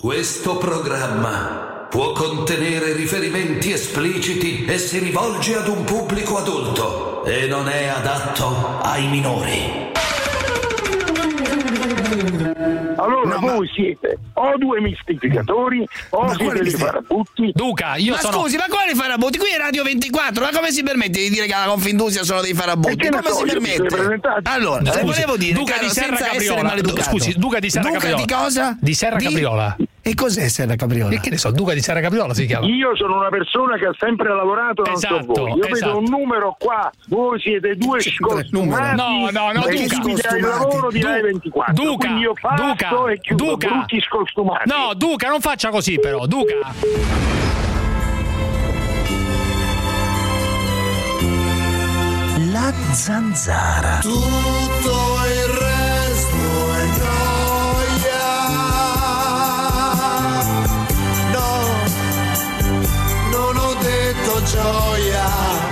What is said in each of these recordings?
Questo programma può contenere riferimenti espliciti e si rivolge ad un pubblico adulto e non è adatto ai minori. Allora voi siete o due mistificatori o siete dei farabutti. Duca, io sono... Scusi, ma quali farabutti? Qui è Radio 24, ma come si permette di dire che alla Confindustria sono dei farabutti? Come si permette? Allora, Scusi, volevo dire, Duca caro, di Serra senza essere Capriola. maleducato. Scusi, Duca di Serra Capriola. Duca di cosa? Di Serra Capriola. E cos'è Serra Capriola? E che ne so, Duca di Serra Capriola si chiama. Io sono una persona che ha sempre lavorato, non so voi. Io vedo un numero qua, voi siete due scostumati. No, Duca. Il lavoro di Rai 24. Duca, Quindi io passo e chiudo, Duca. brutti scostumati. No, Duca, non faccia così però, Duca. La zanzara. Tutto il resto è gioia. No, non ho detto gioia.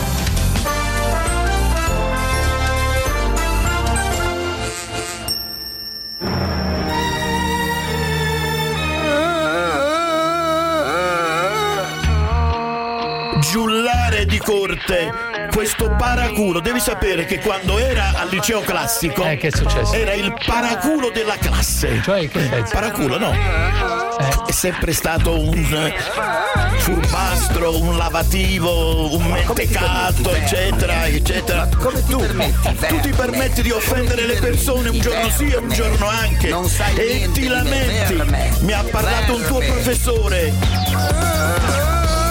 Giullare di corte, questo paraculo, devi sapere che quando era al liceo classico che è successo? Era il paraculo della classe. Cioè che senso? Paraculo, no? È sempre stato un furbastro, un lavativo, un mentecato, eccetera, eccetera. Come tu ti permetti di offendere le persone un giorno sì e un giorno anche. E ti lamenti. Mi ha parlato un tuo professore.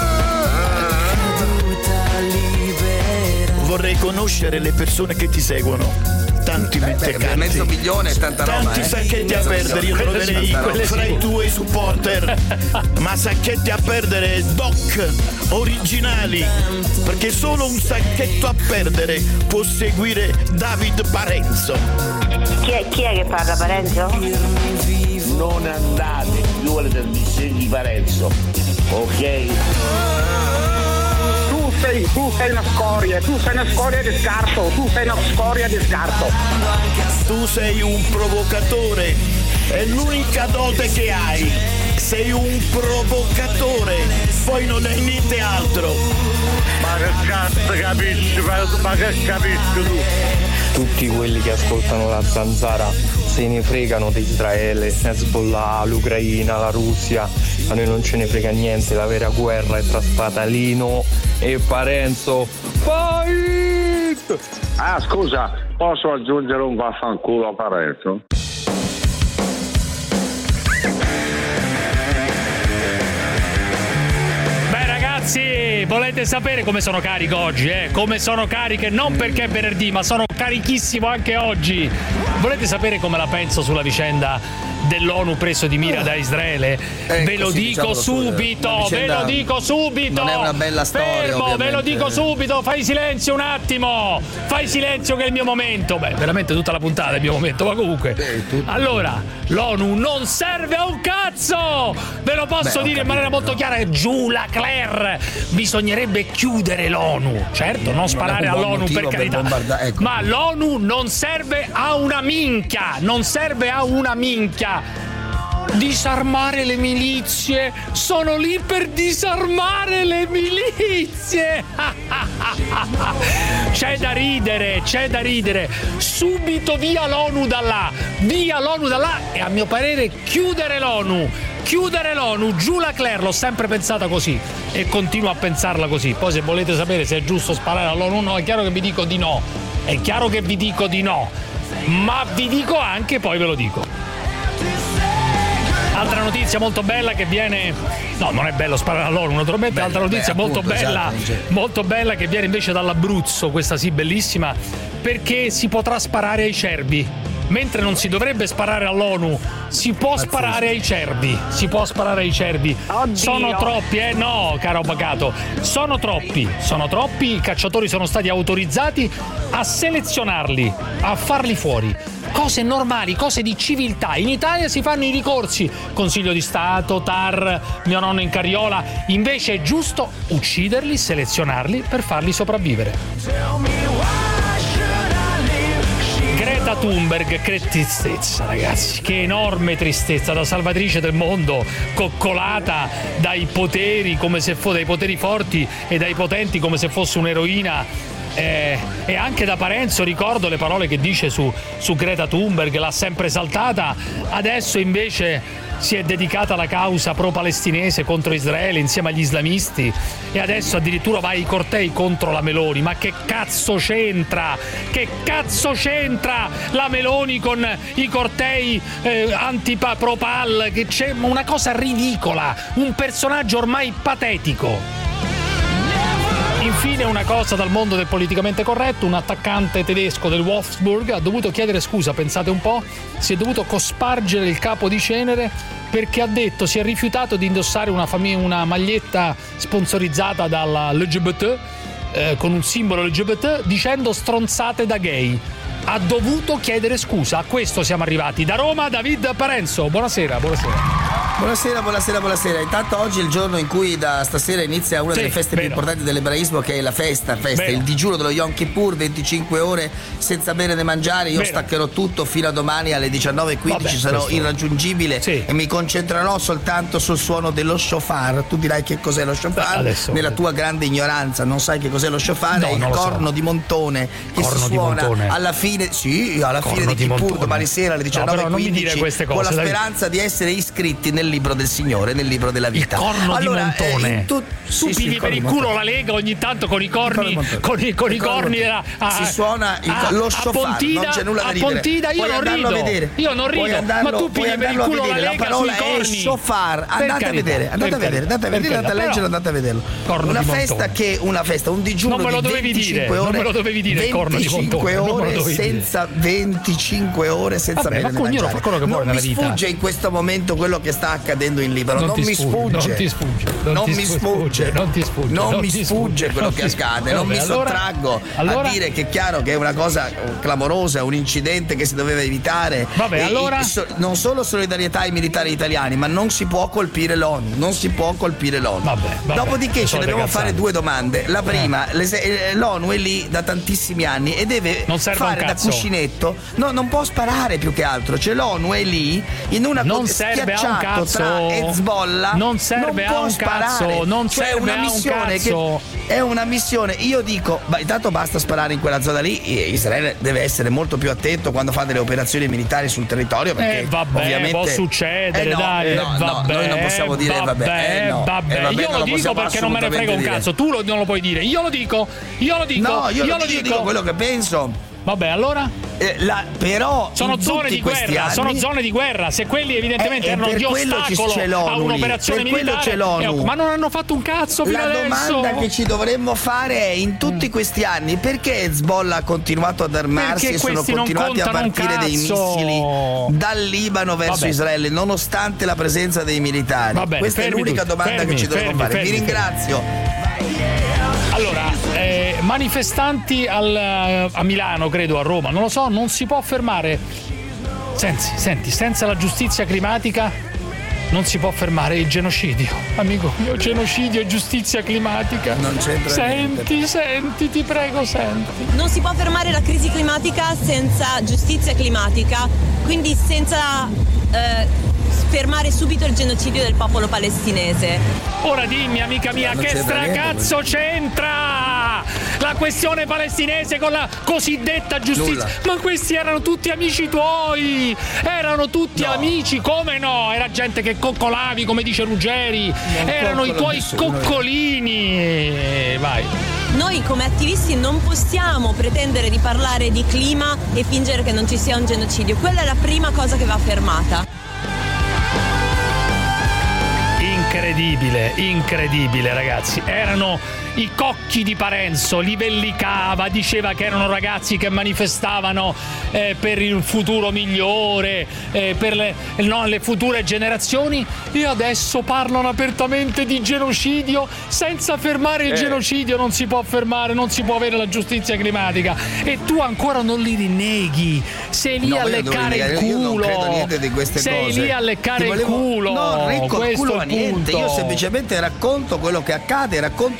Vorrei conoscere le persone che ti seguono. Tanti mentecatti, mezzo milione e tanta roba. Tanti sacchetti a perdere, io troverei fra i tuoi supporter. Ma sacchetti a perdere, doc, originali. Perché solo un sacchetto a perdere può seguire David Parenzo. Chi è che parla, Parenzo? Non andate più alle trasmissioni di Parenzo, ok? Tu sei una scoria, tu sei una scoria di scarto, tu sei una scoria di scarto. Tu sei un provocatore, è l'unica dote che hai. Sei un provocatore, poi non hai niente altro. Ma che cazzo capisci? Ma che capisci tu? Tutti quelli che ascoltano la zanzara se ne fregano di Israele, Hezbollah, l'Ucraina, la Russia. A noi non ce ne frega niente, la vera guerra è tra Spatalino e Parenzo. Fight! Ah, scusa, posso aggiungere un vaffanculo a Parenzo? Ragazzi, volete sapere come sono carico oggi? Come sono cariche, non perché è venerdì, ma sono carichissimo anche oggi. Volete sapere come la penso sulla vicenda dell'ONU preso di mira da Israele? Ve lo dico subito, ve lo dico subito. Non è una bella storia, fermo, ve lo dico subito. Fai silenzio un attimo. Fai silenzio che è il mio momento. Beh, veramente tutta la puntata è il mio momento, ma comunque. Allora, l'ONU non serve a un cazzo. Ve lo posso dire in maniera molto chiara. Giù la Claire. Bisognerebbe chiudere l'ONU. Certo, non sparare all'ONU per carità. Ma l'ONU non serve a una minchia. Non serve a una minchia. Disarmare le milizie. Sono lì per disarmare le milizie. C'è da ridere. Subito via l'ONU da là e a mio parere chiudere l'ONU, giù la Claire. L'ho sempre pensata così e continuo a pensarla così. Poi se volete sapere se è giusto sparare all'ONU, no, è chiaro che vi dico di no, ma vi dico anche, poi ve lo dico. Altra notizia molto bella che viene... No, non è bello sparare all'ONU, naturalmente. Altra notizia molto bella che viene invece dall'Abruzzo, questa sì bellissima, perché si potrà sparare ai cervi. Mentre non si dovrebbe sparare all'ONU, si può sparare ai cervi. Oddio. Sono troppi, no, caro avvocato. Sono troppi. I cacciatori sono stati autorizzati a selezionarli, a farli fuori. Cose normali, cose di civiltà. In Italia si fanno i ricorsi, Consiglio di Stato, TAR, mio nonno in carriola. Invece è giusto ucciderli, selezionarli per farli sopravvivere. Greta Thunberg, che tristezza ragazzi, che enorme tristezza, da salvatrice del mondo, coccolata dai poteri come se dai poteri forti e dai potenti come se fosse un'eroina. E anche da Parenzo ricordo le parole che dice su Greta Thunberg, l'ha sempre esaltata, adesso invece si è dedicata alla causa pro-palestinese contro Israele insieme agli islamisti e adesso addirittura va ai cortei contro la Meloni. Ma che cazzo c'entra? Che cazzo c'entra la Meloni con i cortei pro-pal? Che c'è una cosa ridicola, un personaggio ormai patetico. Infine una cosa dal mondo del politicamente corretto: un attaccante tedesco del Wolfsburg ha dovuto chiedere scusa, pensate un po', si è dovuto cospargere il capo di cenere perché ha detto si è rifiutato di indossare una maglietta sponsorizzata dalla LGBT con un simbolo LGBT dicendo stronzate da gay. Ha dovuto chiedere scusa, a questo siamo arrivati. Da Roma David Parenzo, buonasera. Buonasera. Intanto oggi è il giorno in cui da stasera inizia una delle feste più importanti dell'ebraismo, che è la festa, il digiuno dello Yom Kippur, 25 ore senza bere né mangiare. Io staccherò tutto fino a domani alle 19:15, sarò irraggiungibile e mi concentrerò soltanto sul suono dello shofar. Tu dirai che cos'è lo shofar? Nella tua grande ignoranza non sai che cos'è lo shofar? È il corno di montone che si suona alla fine di Kippur, domani sera alle 19:15, con la speranza di essere iscritti nel libro del Signore, nel libro della vita. Il corno di montone. Tu pigli per il culo la Lega ogni tanto con i corni, con i corni si suona lo shofar, non c'è nulla da ridere. Pontida, io non rido, ma tu pigli per il culo la Lega, la parola è shofar. Andate a vedere, andate a leggere, andate a vederlo. Una festa, un digiuno di 25 ore. Non me lo dovevi dire il corno di montone. 25 ore senza bere né mangiare. Non mi sfugge in questo momento quello che sta accadendo in Libano. Non mi sfugge quello che accade. Non mi sottraggo a dire che è chiaro che è una cosa clamorosa, un incidente che si doveva evitare. Non solo solidarietà ai militari italiani, ma non si può colpire l'ONU. Dopodiché ci dobbiamo fare due domande. La prima, l'ONU è lì da tantissimi anni e deve fare da cuscinetto. No, non può sparare più che altro. Cioè l'ONU è lì in una schiacciato tra Hezbollah. Non serve a un cazzo. Non serve a un cazzo. È una missione. Io dico, intanto basta sparare in quella zona lì. Israele deve essere molto più attento quando fa delle operazioni militari sul territorio, perché ovviamente può succedere, noi non possiamo dire io lo dico perché non me ne frega un cazzo. Tu non lo puoi dire. Io lo dico. Io dico quello che penso. Vabbè, allora? Però sono zone di guerra, zone di guerra. Se quelli evidentemente erano di ostacolo a un'operazione militare, ma non hanno fatto un cazzo fino adesso. La domanda che ci dovremmo fare è: in tutti questi anni perché Hezbollah ha continuato ad armarsi e sono continuati a partire dei missili dal Libano verso Israele nonostante la presenza dei militari? Questa è l'unica domanda che ci dovremmo fare. Vi ringrazio. Allora, manifestanti a Milano, credo, a Roma, non lo so, non si può fermare. Senti, senza la giustizia climatica non si può fermare il genocidio. Amico mio, genocidio e giustizia climatica. Non c'entra niente. Senti, ti prego, senti. Non si può fermare la crisi climatica senza giustizia climatica, quindi senza fermare subito il genocidio del popolo palestinese. Ora dimmi, amica mia, che stracazzo c'entra la questione palestinese con la cosiddetta giustizia? Ma questi erano tutti amici tuoi, amici, come no? Era gente che coccolavi, come dice Ruggeri, erano i tuoi coccolini. Vai. Noi come attivisti non possiamo pretendere di parlare di clima e fingere che non ci sia un genocidio. Quella è la prima cosa che va fermata. Incredibile ragazzi, erano i cocchi di Parenzo, li bellicava, diceva che erano ragazzi che manifestavano per il futuro migliore, per le future generazioni, e adesso parlano apertamente di genocidio. Senza fermare il genocidio non si può fermare, non si può avere la giustizia climatica, e tu ancora non li rinneghi. Sei lì a leccare il culo. Io non credo niente di queste cose. Sei lì a leccare il culo. Non recco il culo a niente. Io semplicemente racconto quello che accade, racconto la rabbia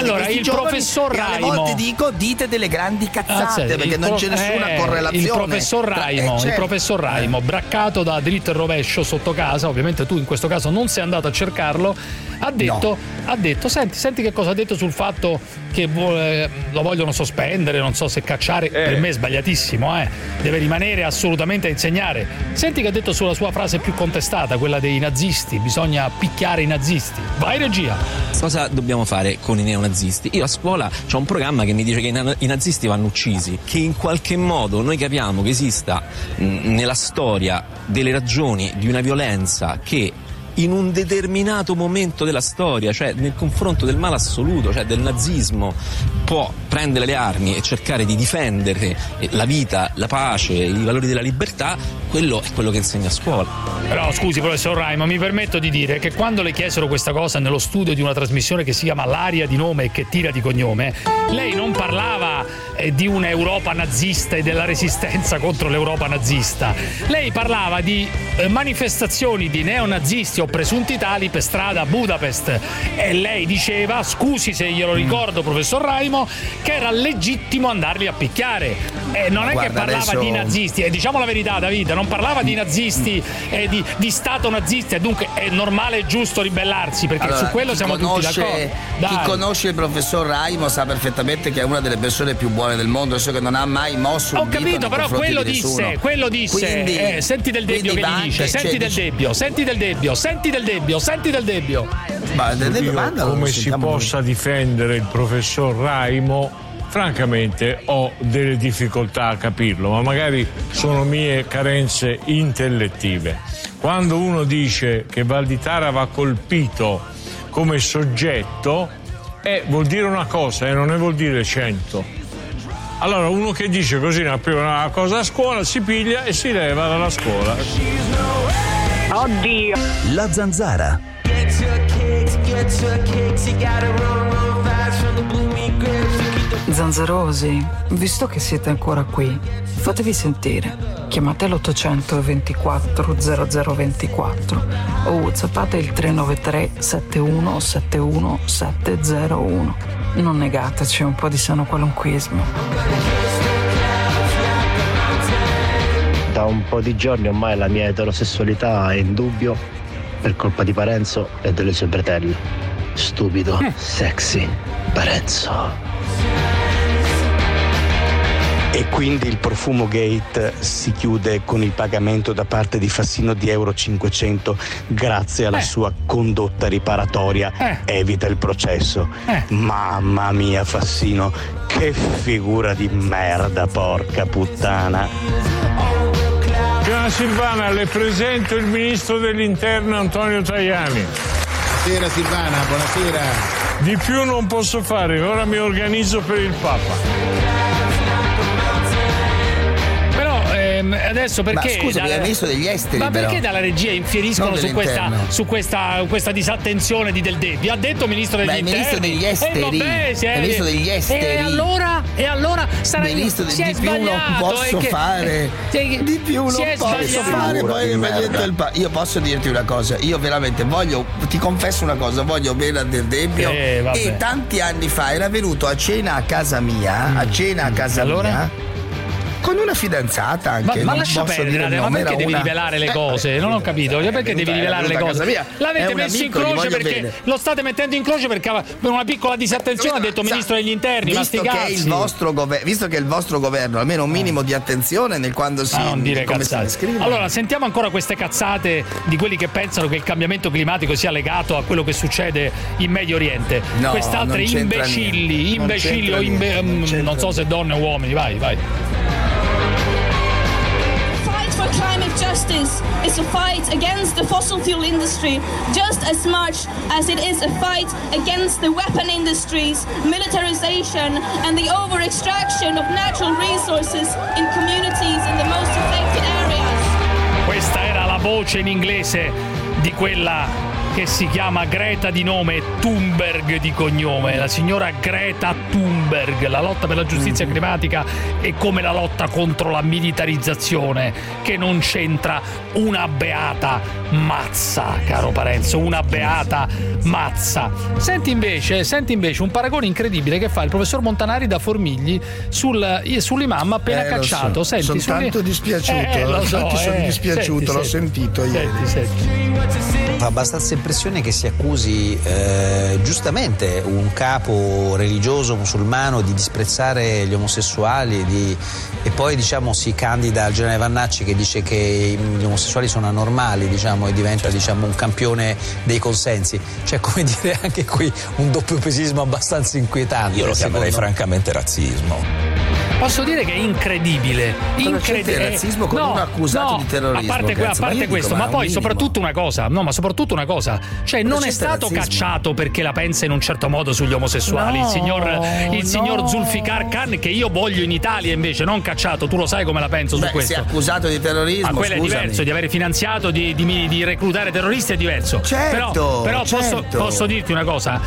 allora, il professor Raimo, alle volte dico dite delle grandi cazzate perché non c'è nessuna correlazione. Il professor Raimo, braccato da dritto e rovescio sotto casa, ovviamente tu in questo caso non sei andato a cercarlo, ha detto senti che cosa ha detto sul fatto che lo vogliono sospendere, non so se cacciare, per me è sbagliatissimo, deve rimanere assolutamente a insegnare. Senti che ha detto sulla sua frase più contestata, quella dei nazisti, bisogna picchiare i nazisti. Vai regia. Cosa dobbiamo fare con i neonazisti? Io a scuola c'ho un programma che mi dice che i nazisti vanno uccisi, che in qualche modo noi capiamo che esista nella storia delle ragioni di una violenza che in un determinato momento della storia, cioè nel confronto del male assoluto, cioè del nazismo, può prendere le armi e cercare di difendere la vita, la pace, i valori della libertà, quello è quello che insegna a scuola. Però scusi professor Raimo, mi permetto di dire che quando le chiesero questa cosa nello studio di una trasmissione che si chiama L'aria di nome e che tira di cognome, lei non parlava di un'Europa nazista e della resistenza contro l'Europa nazista, lei parlava di manifestazioni di neonazisti o presunti tali per strada a Budapest, e lei diceva, scusi se glielo ricordo professor Raimo, che era legittimo andarli a picchiare, e non è che parlava di nazisti, e diciamo la verità David, non parlava di nazisti e di stato nazista, e dunque è normale e giusto ribellarsi, perché allora, su quello siamo tutti d'accordo. Chi conosce il professor Raimo sa perfettamente che è una delle persone più buone del mondo, so che non ha mai mosso un dito. Ho capito, però quello disse, quindi, senti Del Debbio che gli dice, senti Del Debbio. Ma come si possa difendere il professor Raimo, francamente ho delle difficoltà a capirlo, ma magari sono mie carenze intellettive. Quando uno dice che Valditara va colpito come soggetto, vuol dire una cosa e non ne vuol dire 100. Allora uno che dice così una cosa a scuola si piglia e si leva dalla scuola. Oddio. La Zanzara. Zanzarosi, visto che siete ancora qui, fatevi sentire. Chiamate l'800 24 0024 o whatsappate il 393 71 71 701. Non negateci un po' di sano qualunquismo. Da un po' di giorni ormai la mia eterosessualità è in dubbio per colpa di Parenzo e delle sue bretelle. Stupido, sexy Parenzo. E quindi il Profumo Gate si chiude con il pagamento da parte di Fassino di euro 500 grazie alla sua condotta riparatoria. Evita il processo. Mamma mia Fassino, che figura di merda, porca puttana. Signora Silvana, le presento il ministro dell'Interno Antonio Tajani. Buonasera Silvana, buonasera. Di più non posso fare, ora mi organizzo per il Papa. Adesso perché? Ma scusa, il ministro degli esteri. Ma però. Perché dalla regia infieriscono su questa disattenzione di Del Debbio? Ha detto ministro degli interni. Ministro degli esteri. Ministro degli esteri. E allora sarà ministro di più non posso fare. Di più non posso fare. Io posso dirti una cosa. Io veramente ti confesso una cosa, voglio bene a Del Debbio. E tanti anni fa era venuto a cena a casa mia. Mia. Con una fidanzata anche. Ma lascia perdere, ma perché devi rivelare le cose? Non ho capito. Perché devi rivelare le cose? L'avete messo in croce perché lo state mettendo in croce perché per una piccola disattenzione ha detto ministro degli interni. Visto che il vostro governo almeno un minimo di attenzione nel quando si descrive. Allora sentiamo ancora queste cazzate di quelli che pensano che il cambiamento climatico sia legato a quello che succede in Medio Oriente. Quest'altre imbecilli non so se donne o uomini. Vai. Climate justice is a fight against the fossil fuel industry just as much as it is a fight against the weapon industries, militarization and the over-extraction of natural resources in communities in the most affected areas. Questa era la voce in inglese di quella che si chiama Greta di nome e Thunberg di cognome, la signora Greta Thunberg. La lotta per la giustizia climatica è come la lotta contro la militarizzazione, che non c'entra una beata mazza, caro Parenzo, una beata mazza. Senti invece un paragone incredibile che fa il professor Montanari da Formigli sull'imam appena cacciato. So. Sono tanto dispiaciuto, sono dispiaciuto, l'ho sentito ieri. Fa abbastanza impressione che si accusi giustamente un capo religioso musulmano di disprezzare gli omosessuali e poi diciamo si candida al generale Vannacci che dice che gli omosessuali sono anormali, diciamo, e diventa un campione dei consensi. Cioè, come dire, anche qui un doppiopesismo abbastanza inquietante. Io lo chiamerei francamente razzismo. Posso dire che è incredibile. Il razzismo con uno accusato di terrorismo. A parte questo, ma poi soprattutto una cosa, cioè non è stato cacciato perché la pensa in un certo modo sugli omosessuali. Il signor Zulfikar Khan, che io voglio in Italia, invece, non cacciato. Tu lo sai come la penso su questo. Si è accusato di terrorismo. Ma quello è diverso, di avere finanziato, di reclutare terroristi è diverso. Certo, però posso dirti una cosa.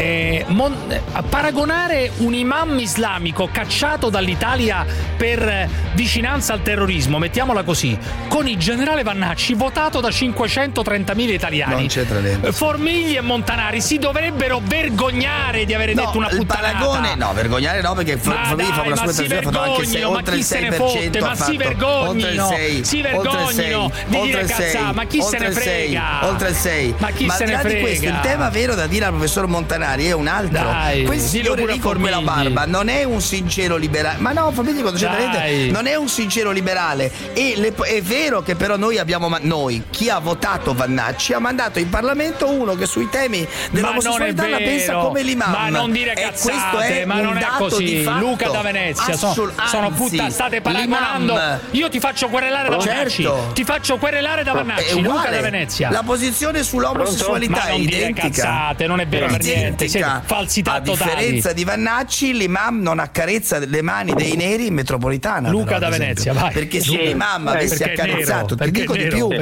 Paragonare un imam islamico cacciato dall'Italia per vicinanza al terrorismo, mettiamola così, con il generale Vannacci votato da 530.000 italiani. Non c'entra niente. Formigli e Montanari si dovrebbero vergognare di avere detto una puttanata. Paragone, vergognare no, perché Formigli fa una sua stagione, ha fatto anche oltre il 6%. Ma si vergognino di dire cazzate, ma chi se ne frega? Oltre il 6. Ma chi se ne frega? Di questo, il tema vero da dire al professor Montanari è un altro. Questo signore lì con quella barba non è un sincero liberale. Ma no, Formigli quando c'è non è un sincero liberale. È vero che però chi ha votato Vannacci ha mandato in Parlamento uno che sui temi dell'omosessualità la pensa come l'imam. Ma non dire cazzate, ma non è così. Luca da Venezia, state paragonando. Io ti faccio querelare da Vannacci. Ti faccio querelare da Vannacci, Luca da Venezia. La posizione sull'omosessualità è identica. Cazzate, non è vero per niente. Falsità totali. A differenza di Vannacci, l'imam non accarezza le mani dei neri in metropolitana. Luca da Venezia, vai. Perché se l'imam avesse accarezzato, ti dico di più,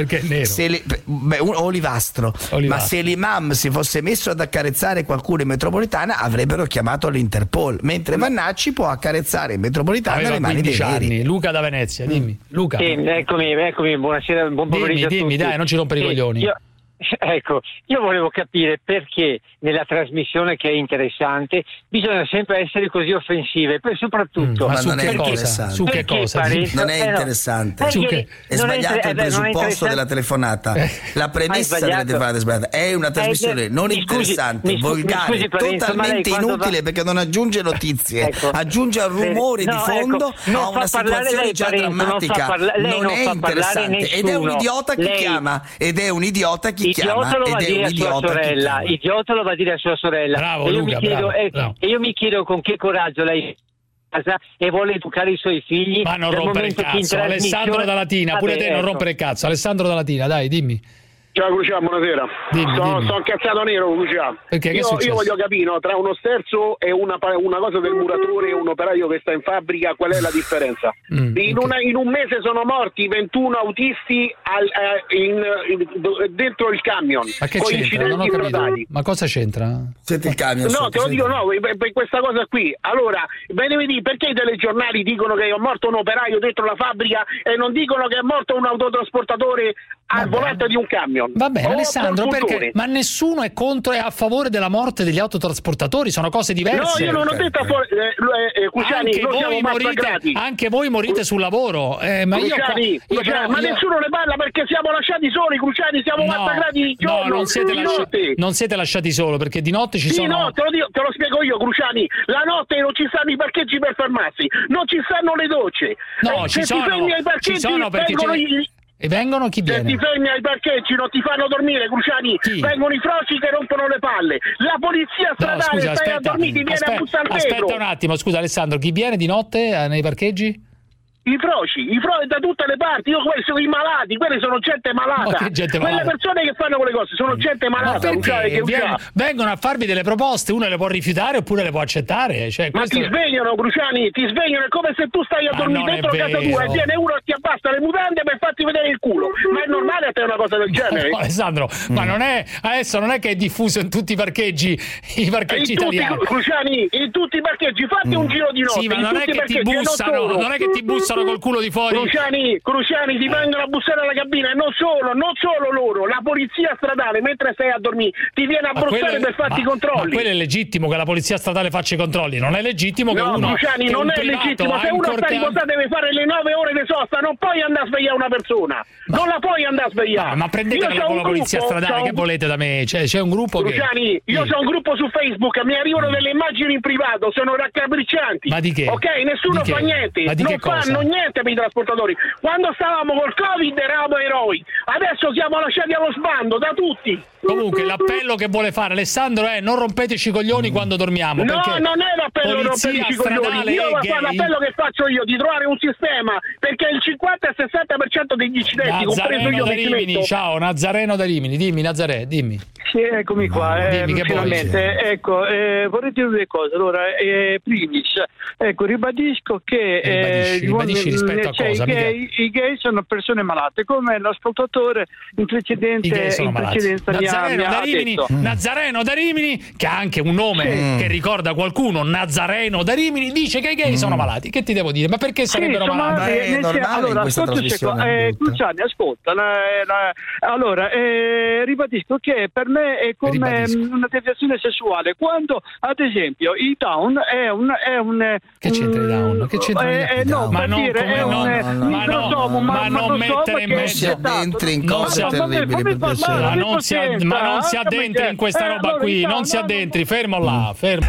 Olivastro. Ma se l'imam si fosse messo ad accarezzare qualcuno in metropolitana avrebbero chiamato l'Interpol, mentre Vannacci può accarezzare in metropolitana le mani dei neri. Luca da Venezia, dimmi. Luca. Sì, eccomi, buonasera, buon pomeriggio. Dimmi, dai, non ci rompere i coglioni. Io volevo capire perché nella trasmissione, che è interessante, bisogna sempre essere così offensive, poi soprattutto ma non è interessante. Su che cosa? Non è interessante. È sbagliato il presupposto della telefonata. La premessa della telefonata è sbagliata. È una trasmissione non interessante, volgare, totalmente inutile, perché non aggiunge notizie, aggiunge rumori di fondo a una situazione già drammatica. Non è interessante ed è un idiota chi chiama, ed è un idiota chi Idiota lo va a dire a sua sorella. Idiota lo va a dire a sua sorella. Bravo, Luca, e io mi chiedo con che coraggio lei casa e vuole educare i suoi figli. Ma non rompere il cazzo, Alessandro da Latina, pure te non rompere il cazzo. Alessandro da Latina, dai, dimmi. Ciao Cruciano, buonasera. Sono incazzato nero, Cruciano. Io voglio capire, no, tra uno sterzo e una cosa del muratore e un operaio che sta in fabbrica, qual è la differenza? In un mese sono morti 21 autisti dentro il camion. Ma che con c'entra? Non ho capito. Ma cosa c'entra? Senti il camion. No, te lo dico, per questa cosa qui. Allora, vedi perché i telegiornali dicono che è morto un operaio dentro la fabbrica e non dicono che è morto un autotrasportatore al volante di un camion? Va bene, Alessandro, perché? Ma nessuno è contro e a favore della morte degli autotrasportatori, sono cose diverse. No, io non ho detto Cruciani, anche voi morite sul lavoro. Ma Cruciani, ma nessuno ne parla perché siamo lasciati soli, Cruciani, siamo massacrati di giorno. No, non siete lasciati solo, perché di notte ci sono. No, te lo spiego io, Cruciani. La notte non ci stanno i parcheggi per fermarsi, non ci stanno le docce. No, ci sono perché e vengono chi viene? Se ti fermi ai parcheggi non ti fanno dormire, Cruciani. Vengono i froci che rompono le palle. La polizia stradale stai a dormire, ti viene a bussare vetro. Aspetta un attimo, scusa Alessandro, chi viene di notte nei parcheggi? da tutte le parti. Quelli sono i malati, quelli sono gente malata. Quelle persone che fanno quelle cose sono gente malata. Vengono a farvi delle proposte, uno le può rifiutare oppure le può accettare. Ma ti svegliano, Cruciani, è come se tu stai a dormire dentro casa tua e viene uno e ti abbassa le mutande per farti vedere il culo. Ma è normale a te una cosa del genere? No, Alessandro, ma non è che è diffuso in tutti i parcheggi italiani. Cruciani, in tutti i parcheggi, fatti un giro di notte. Sì, ma non è che ti bussano col culo di fuori. Cruciani, ti vengono a bussare alla cabina e non solo loro, la polizia stradale mentre stai a dormire ti viene a bussare per farti i controlli. Ma quello è legittimo che la polizia stradale faccia i controlli, non è legittimo che uno Cruciani, non è legittimo, se uno sta riposato deve fare le 9 ore di sosta, non puoi andare a svegliare una persona. Non la puoi andare a svegliare. Ma prendetela con la polizia stradale, che volete da me? C'è un gruppo Cruciani, io ho un gruppo su Facebook, mi arrivano delle immagini in privato, sono raccapriccianti. Ma di che? Ok, nessuno fa niente. Non fanno niente per i trasportatori. Quando stavamo col Covid eravamo eroi. Adesso siamo lasciati allo sbando da tutti. Comunque l'appello che vuole fare Alessandro è: non rompeteci i coglioni quando dormiamo. No, non è l'appello non rompeteci i coglioni. Io l'appello che faccio io di trovare un sistema, perché il 50 e il 60% degli incidenti, compreso io, da Rimini. Ciao, Nazareno da Rimini. Dimmi, Nazaré, dimmi. Sì, eccomi qua. Dimmi, che finalmente. Ecco, vorrei dire due cose. Allora, primis, ecco, ribadisco che ribadisci rispetto a cosa? I gay sono persone malate, come l'ascoltatore in precedenza Nazareno da Rimini, che ha anche un nome che ricorda qualcuno, Nazareno da Rimini, dice che i gay sono malati. Che ti devo dire? Ma perché sarebbero malati? Allora, Cruciani, ascolta. Allora, ribadisco che per me è come una deviazione sessuale. Quando, ad esempio, il down è un che c'entra il down? Che c'entra il down? Ma non mettere in mezzo in cose terribili per piacere. Ma non si addentri in questa roba qui, non si addentri, fermo là, fermo.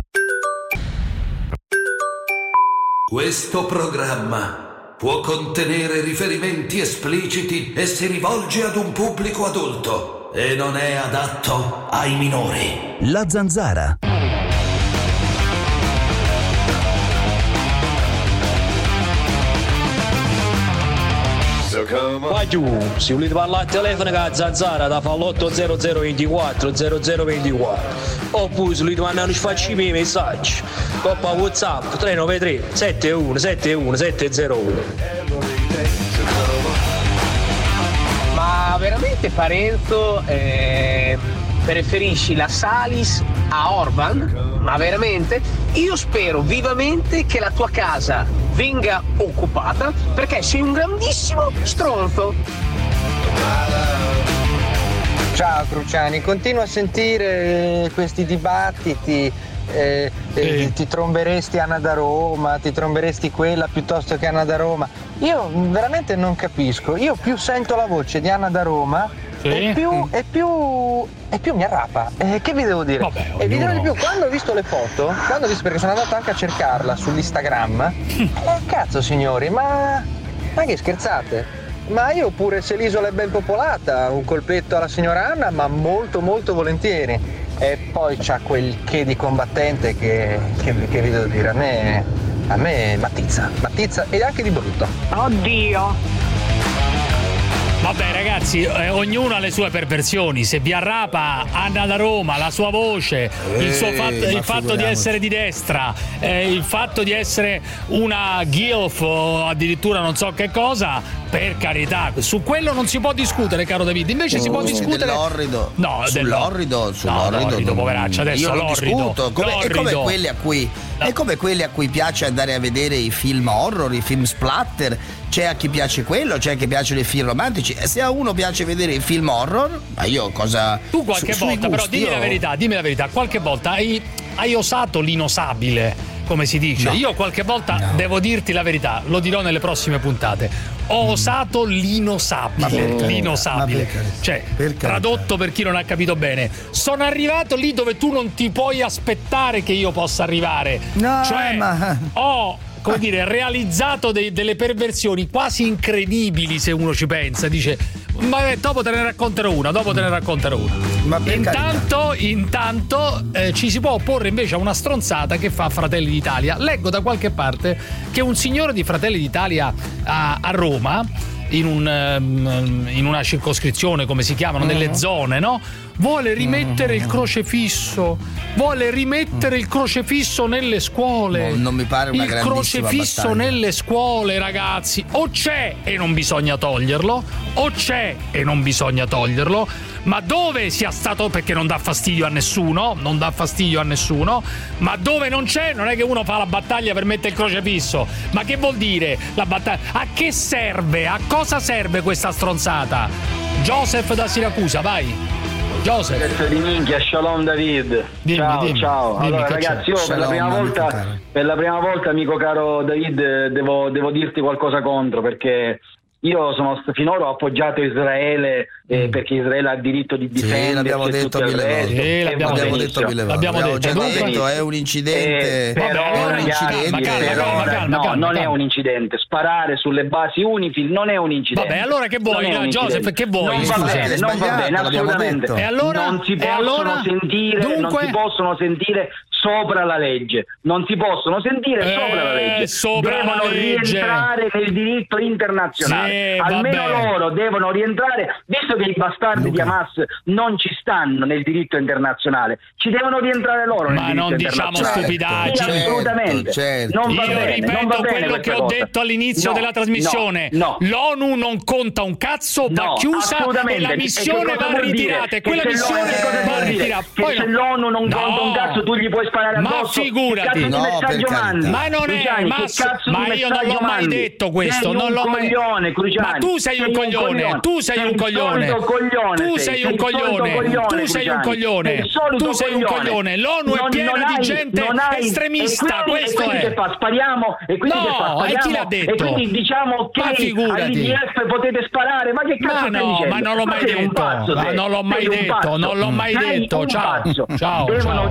Questo programma può contenere riferimenti espliciti e si rivolge ad un pubblico adulto e non è adatto ai minori. La Zanzara. Ma giù, se volete parlare al telefono con la Zanzara da fa l'80024 0024 oppure se volete mandare un sfacci miei messaggi coppa WhatsApp 393 7171 701. Ma veramente Parenzo preferisci la Salis a Orban? Ma veramente? Io spero vivamente che la tua casa venga occupata perché sei un grandissimo stronzo. Ciao Cruciani, continuo a sentire questi dibattiti. Ti tromberesti Anna da Roma, ti tromberesti quella piuttosto che Anna da Roma. Io veramente non capisco. Io più sento la voce di Anna da Roma e più mi arrapa. Che vi devo dire? E vi dirò di più, quando ho visto le foto, perché sono andato anche a cercarla sull'Instagram, cazzo signori, ma che scherzate? Ma io pure, se l'isola è ben popolata, un colpetto alla signora Anna, ma molto molto volentieri. E poi c'ha quel che di combattente che vi devo dire, a me mattizza ed anche di brutto. Oddio. Vabbè ragazzi, ognuno ha le sue perversioni. Se vi arrapa Anna da Roma, la sua voce, il fatto di essere di destra, il fatto di essere una gilf o addirittura non so che cosa, per carità, su quello non si può discutere, caro David. Invece si può discutere dell'orrido. No, sull'orrido, poveraccia, adesso io lo discuto. È come quelli a cui piace andare a vedere i film horror, i film splatter. C'è a chi piace quello, c'è a chi piace i film romantici. E se a uno piace vedere i film horror, ma io cosa. Tu qualche volta, però dimmi la verità, qualche volta hai osato l'inosabile, come si dice. No. Io qualche volta devo dirti la verità, lo dirò nelle prossime puntate. Ho osato l'inosabile. Cioè, tradotto per chi non ha capito bene, sono arrivato lì dove tu non ti puoi aspettare che io possa arrivare. Ho realizzato delle perversioni quasi incredibili, se uno ci pensa. Dice, dopo te ne racconterò una. Ma intanto ci si può opporre invece a una stronzata che fa Fratelli d'Italia. Leggo da qualche parte che un signore di Fratelli d'Italia a Roma, in una circoscrizione, come si chiamano, nelle zone, no? Vuole rimettere il crocefisso. Nelle scuole. Non mi pare una grandissima battaglia. Il crocefisso nelle scuole, ragazzi. O c'è e non bisogna toglierlo, ma dove sia stato, perché non dà fastidio a nessuno, ma dove non c'è, non è che uno fa la battaglia per mettere il crocefisso. Ma che vuol dire la battaglia? A che serve? A cosa serve questa stronzata? Joseph da Siracusa, vai. Joseph. Pezzo di minchia, Shalom David. Ciao. Allora ragazzi, io per la prima volta, amico caro David, devo dirti qualcosa contro, perché io finora ho appoggiato Israele perché Israele ha il diritto di difendersi. L'abbiamo detto mille volte. È un incidente. Non è un incidente. Sparare sulle basi UNIFIL non è un incidente. Vabbè, allora che vuoi, Joseph? Che vuoi? Non va bene, assolutamente. E allora? Non si possono sentire sopra la legge. Non si possono sentire sopra la legge. Devono rientrare nel diritto internazionale. Almeno loro devono rientrare, visto che i bastardi di Hamas non ci stanno nel diritto internazionale, ci devono rientrare loro nel diritto internazionale. Ma non diciamo stupidaggini. Assolutamente. Non va bene, ripeto quello che ho detto all'inizio della trasmissione. L'ONU non conta un cazzo, va chiusa e la missione va ritirata. E quella missione va ritirata. Poi se l'ONU non conta un cazzo, tu gli puoi sparare addosso. Ma figurati. Ma non è, ma io non l'ho mai detto questo. Non l'ho mai detto. Ma tu sei un coglione, l'ONU è piena di gente estremista, questo è. Spariamo e quindi chi l'ha detto? E quindi diciamo che all'IDF potete sparare, ma che cazzo stai dicendo? Ma non l'ho mai detto, ciao.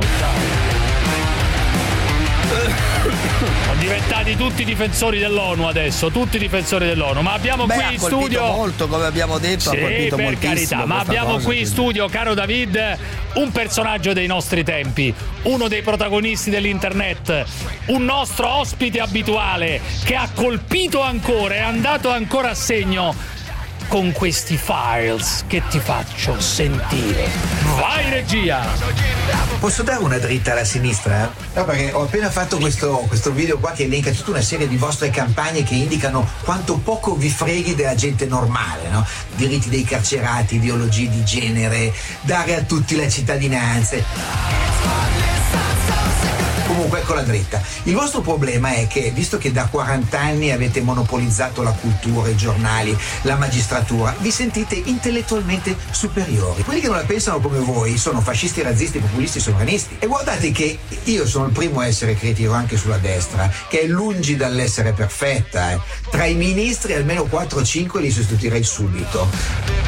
Sono diventati tutti difensori dell'ONU adesso, ma abbiamo qui in studio molto, come abbiamo detto, ha colpito per moltissimo, carità, ma abbiamo qui in studio, caro David, un personaggio dei nostri tempi, uno dei protagonisti dell'internet, un nostro ospite abituale che ha colpito ancora, è andato ancora a segno con questi files che ti faccio sentire. Vai regia! Posso dare una dritta alla sinistra? No, perché ho appena fatto questo video qua che elenca tutta una serie di vostre campagne che indicano quanto poco vi freghi della gente normale, no? Diritti dei carcerati, ideologie di genere, dare a tutti la cittadinanza. Comunque, ecco la dritta. Il vostro problema è che, visto che da 40 anni avete monopolizzato la cultura, i giornali, la magistratura, vi sentite intellettualmente superiori. Quelli che non la pensano come voi sono fascisti, razzisti, populisti, sovranisti. E guardate che io sono il primo a essere critico anche sulla destra, che è lungi dall'essere perfetta. Tra i ministri almeno 4 o 5 li sostituirei subito.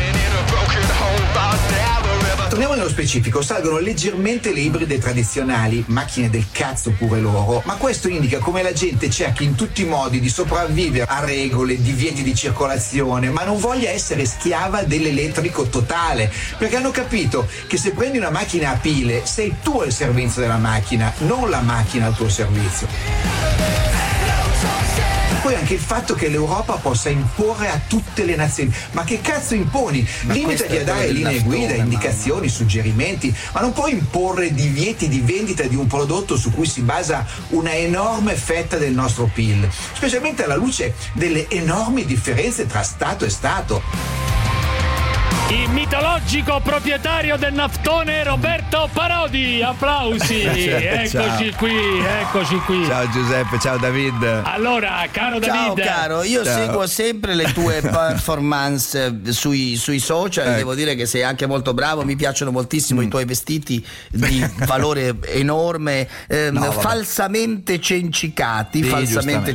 Torniamo nello specifico, salgono leggermente le ibride tradizionali, macchine del cazzo pure loro, ma questo indica come la gente cerchi in tutti i modi di sopravvivere a regole, divieti di circolazione, ma non voglia essere schiava dell'elettrico totale, perché hanno capito che se prendi una macchina a pile sei tu al servizio della macchina, non la macchina al tuo servizio. Poi anche il fatto che l'Europa possa imporre a tutte le nazioni. Ma che cazzo imponi? Limitati a dare linee guida, indicazioni, suggerimenti, ma non puoi imporre divieti di vendita di un prodotto su cui si basa una enorme fetta del nostro PIL, specialmente alla luce delle enormi differenze tra Stato e Stato. Il mitologico proprietario del naftone Roberto Parodi, applausi. Eccoci qui. Ciao Giuseppe, ciao David. Allora, caro David. Ciao caro, io seguo sempre le tue performance sui social, devo dire che sei anche molto bravo, mi piacciono moltissimo i tuoi vestiti di valore enorme, falsamente cencicati,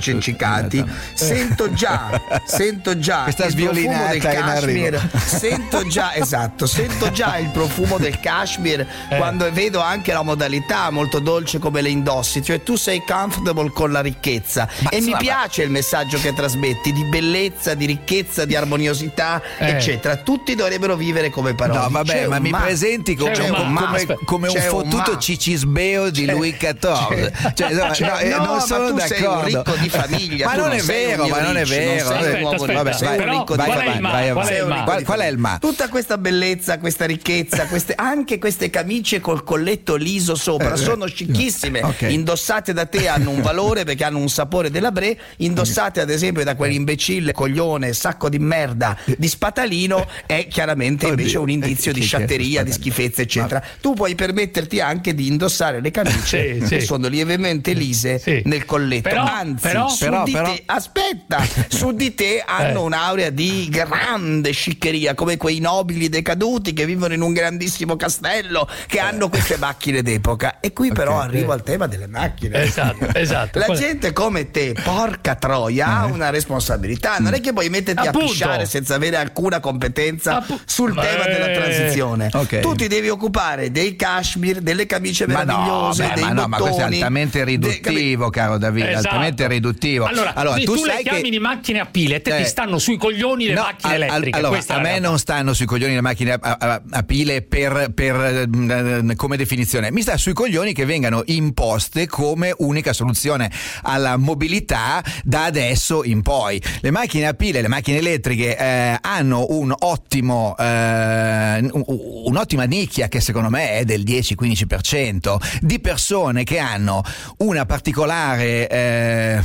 Sento già questa il profumo del cashmere, sento sento già il profumo del cashmere quando vedo anche la modalità molto dolce come le indossi, cioè tu sei comfortable con la ricchezza mi piace il messaggio che trasmetti di bellezza, di ricchezza, di armoniosità, eccetera. Tutti dovrebbero vivere come Parodi. No, vabbè, ma mi presenti come un fottuto cicisbeo di Louis XIV. Non sono d'accordo. Sei un ricco di famiglia. Ma non è vero, Qual è il ma? Tutta questa bellezza, questa ricchezza, anche queste camicie col colletto liso sopra sono scicchissime. Indossate da te hanno un valore perché hanno un sapore della Bre. Indossate ad esempio da quell'imbecille coglione sacco di merda di Spatalino è chiaramente invece un indizio di sciatteria, di schifezza, eccetera. Tu puoi permetterti anche di indossare le camicie che sono lievemente lise nel colletto. Su di te hanno un'aurea di grande sciccheria, come quei nobili decaduti che vivono in un grandissimo castello, che hanno queste macchine d'epoca. E qui però arrivo al tema delle macchine. Esatto. La gente come te, porca troia, ha una responsabilità. Non è che puoi metterti a pisciare senza avere alcuna competenza sul tema della transizione. Tu ti devi occupare dei cashmere, delle camicie meravigliose, dei bottoni. Ma questo è altamente riduttivo, caro Davide, altamente riduttivo. Allora tu le chiami di macchine a pile e te ti stanno sui coglioni le macchine elettriche. Allora, a me non stanno sui coglioni le macchine a pile per come definizione. Mi sta sui coglioni che vengano imposte come unica soluzione alla mobilità da adesso in poi. Le macchine a pile, le macchine elettriche hanno un'ottima nicchia che secondo me è del 10-15% di persone che hanno una particolare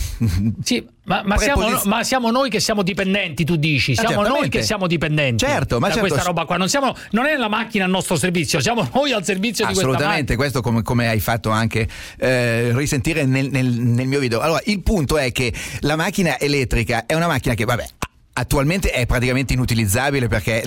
ma siamo noi che siamo dipendenti, tu dici? Siamo noi che siamo dipendenti da questa roba qua. Non è la macchina al nostro servizio, siamo noi al servizio di questa macchina. Assolutamente, questo come hai fatto anche risentire nel mio video. Allora, il punto è che la macchina elettrica è una macchina che, attualmente è praticamente inutilizzabile perché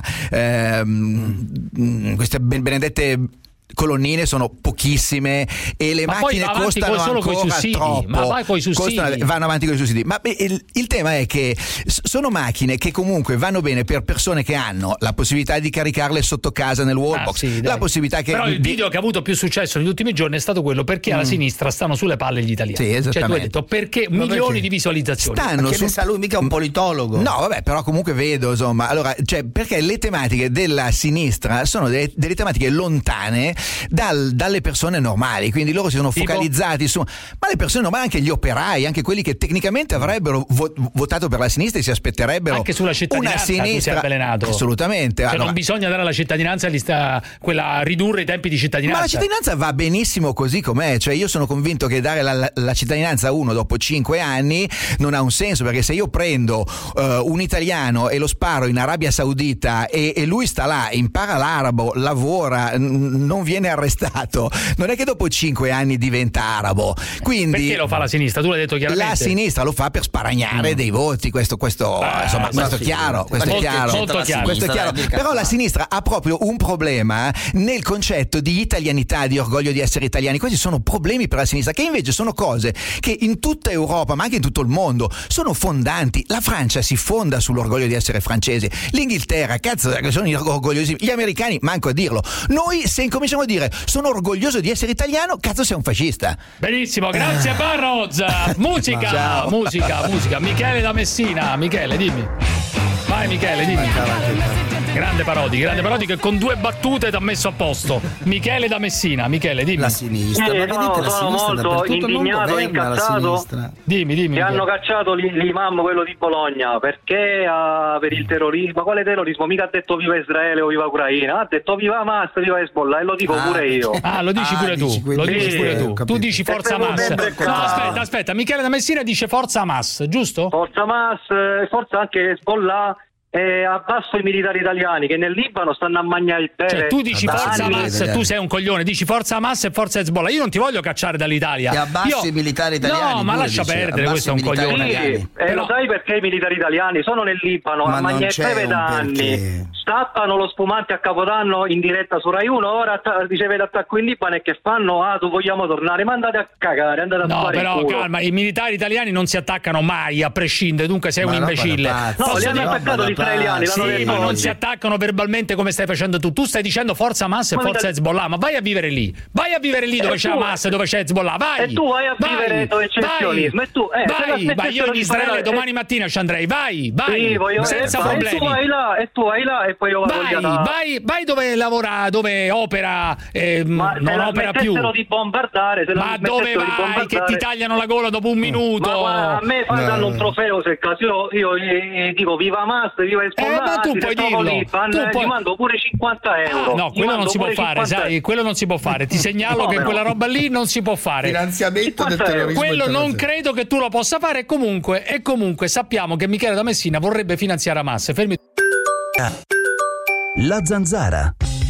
queste benedette colonnine sono pochissime e le macchine costano ancora troppo. Ma vai coi sussidi. Vanno avanti con i sussidi. Ma il tema è che sono macchine che comunque vanno bene per persone che hanno la possibilità di caricarle sotto casa nel wallbox. La possibilità che Però il video che ha avuto più successo negli ultimi giorni è stato quello perché alla sinistra stanno sulle palle gli italiani. Sì, esattamente. Cioè tu hai detto perché milioni di visualizzazioni. Ne sa lui, mica un politologo. No, vabbè, però comunque vedo, insomma, allora, perché le tematiche della sinistra sono delle tematiche lontane dalle persone normali, quindi loro si sono focalizzati su, ma le persone normali, anche gli operai, anche quelli che tecnicamente avrebbero votato per la sinistra e si aspetterebbero anche sulla cittadinanza. Una sinistra, tu sei avvelenato. Assolutamente. Cioè, non bisogna dare la cittadinanza, ridurre i tempi di cittadinanza. Ma la cittadinanza va benissimo così com'è, cioè io sono convinto che dare la cittadinanza a uno dopo 5 anni non ha un senso, perché se io prendo un italiano e lo sparo in Arabia Saudita e lui sta là, impara l'arabo, lavora, non viene arrestato, non è che dopo 5 anni diventa arabo. Quindi perché lo fa la sinistra? Tu l'hai detto chiaramente. La sinistra lo fa per sparagnare dei voti, questo è chiaro, questo è chiaro. Però la sinistra ha proprio un problema nel concetto di italianità, di orgoglio di essere italiani. Questi sono problemi per la sinistra, che invece sono cose che in tutta Europa, ma anche in tutto il mondo, sono fondanti. La Francia si fonda sull'orgoglio di essere francese, l'Inghilterra, cazzo, sono orgogliosi, gli americani, manco a dirlo. Noi, se incominciamo a dire sono orgoglioso di essere italiano, cazzo, sei un fascista. Benissimo, grazie Barroz. Musica. Michele da Messina. Michele, dimmi. Vai Michele, dimmi. Grande Parodi che con 2 battute ti ha messo a posto. Michele da Messina. Michele, dimmi. La sinistra, sono molto indignato e incazzato. Dimmi. Che hanno cacciato l'imam, quello di Bologna, perché per il terrorismo. Quale terrorismo? Mica ha detto viva Israele o viva Ucraina, ha detto viva Hamas, viva Hezbollah, e lo dico pure io. Lo dici pure tu. Tu dici forza Hamas. No, aspetta, Michele da Messina dice forza Hamas, giusto? Forza Hamas, forza anche Hezbollah. Abbasso i militari italiani che nel Libano stanno a mangiare il bere. Cioè tu dici forza Hamas, tu sei un coglione, dici forza Hamas e forza Hezbollah. Io non ti voglio cacciare dall'Italia. E abbassi i militari italiani. No, ma lascia perdere, questo è un coglione. Lo sai perché i militari italiani sono nel Libano a mangiare il bere da anni. Stappano lo spumante a Capodanno in diretta su Rai 1, ora riceve l'attacco in Libano e che fanno? Tu vogliamo tornare, ma andate a cagare, andate a fare però il culo. Calma, i militari italiani non si attaccano mai a prescindere, dunque sei un imbecille. No, li hanno attaccato gli Stati israeliani. Sì, ma non si attaccano verbalmente come stai facendo tu. Tu stai dicendo forza Hamas e forza Hezbollah, ma vai a vivere lì. Vai a vivere lì dove c'è Hamas e dove c'è Hezbollah. Vai. E tu vai a vivere dove c'è il sionismo. E tu, vai, io in Israele domani mattina ci andrei. Vai, senza problemi. E tu vai là e poi io vado lì. Vai dove lavora, dove opera, non opera più. Di bombardare, ma dove vai che ti tagliano la gola dopo un minuto? Ma a me danno un trofeo se caso io dico viva Hamas, viva Hezbollah, ma tu puoi dirlo. Ti mando pure 50 euro. No, quello non si può fare, sai, quello non si può fare. Ti segnalo che quella roba lì non si può fare. Finanziamento del terrorismo. Quello non credo che tu lo possa fare e comunque sappiamo che Michele da Messina vorrebbe finanziare Hamas. Fermi. La Zanzara.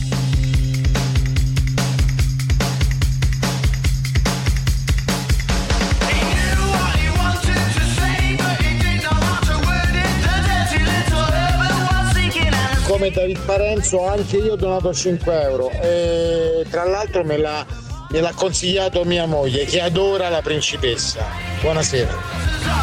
Come David Parenzo anche io ho donato 5 euro e tra l'altro me l'ha consigliato mia moglie che adora la principessa. Buonasera.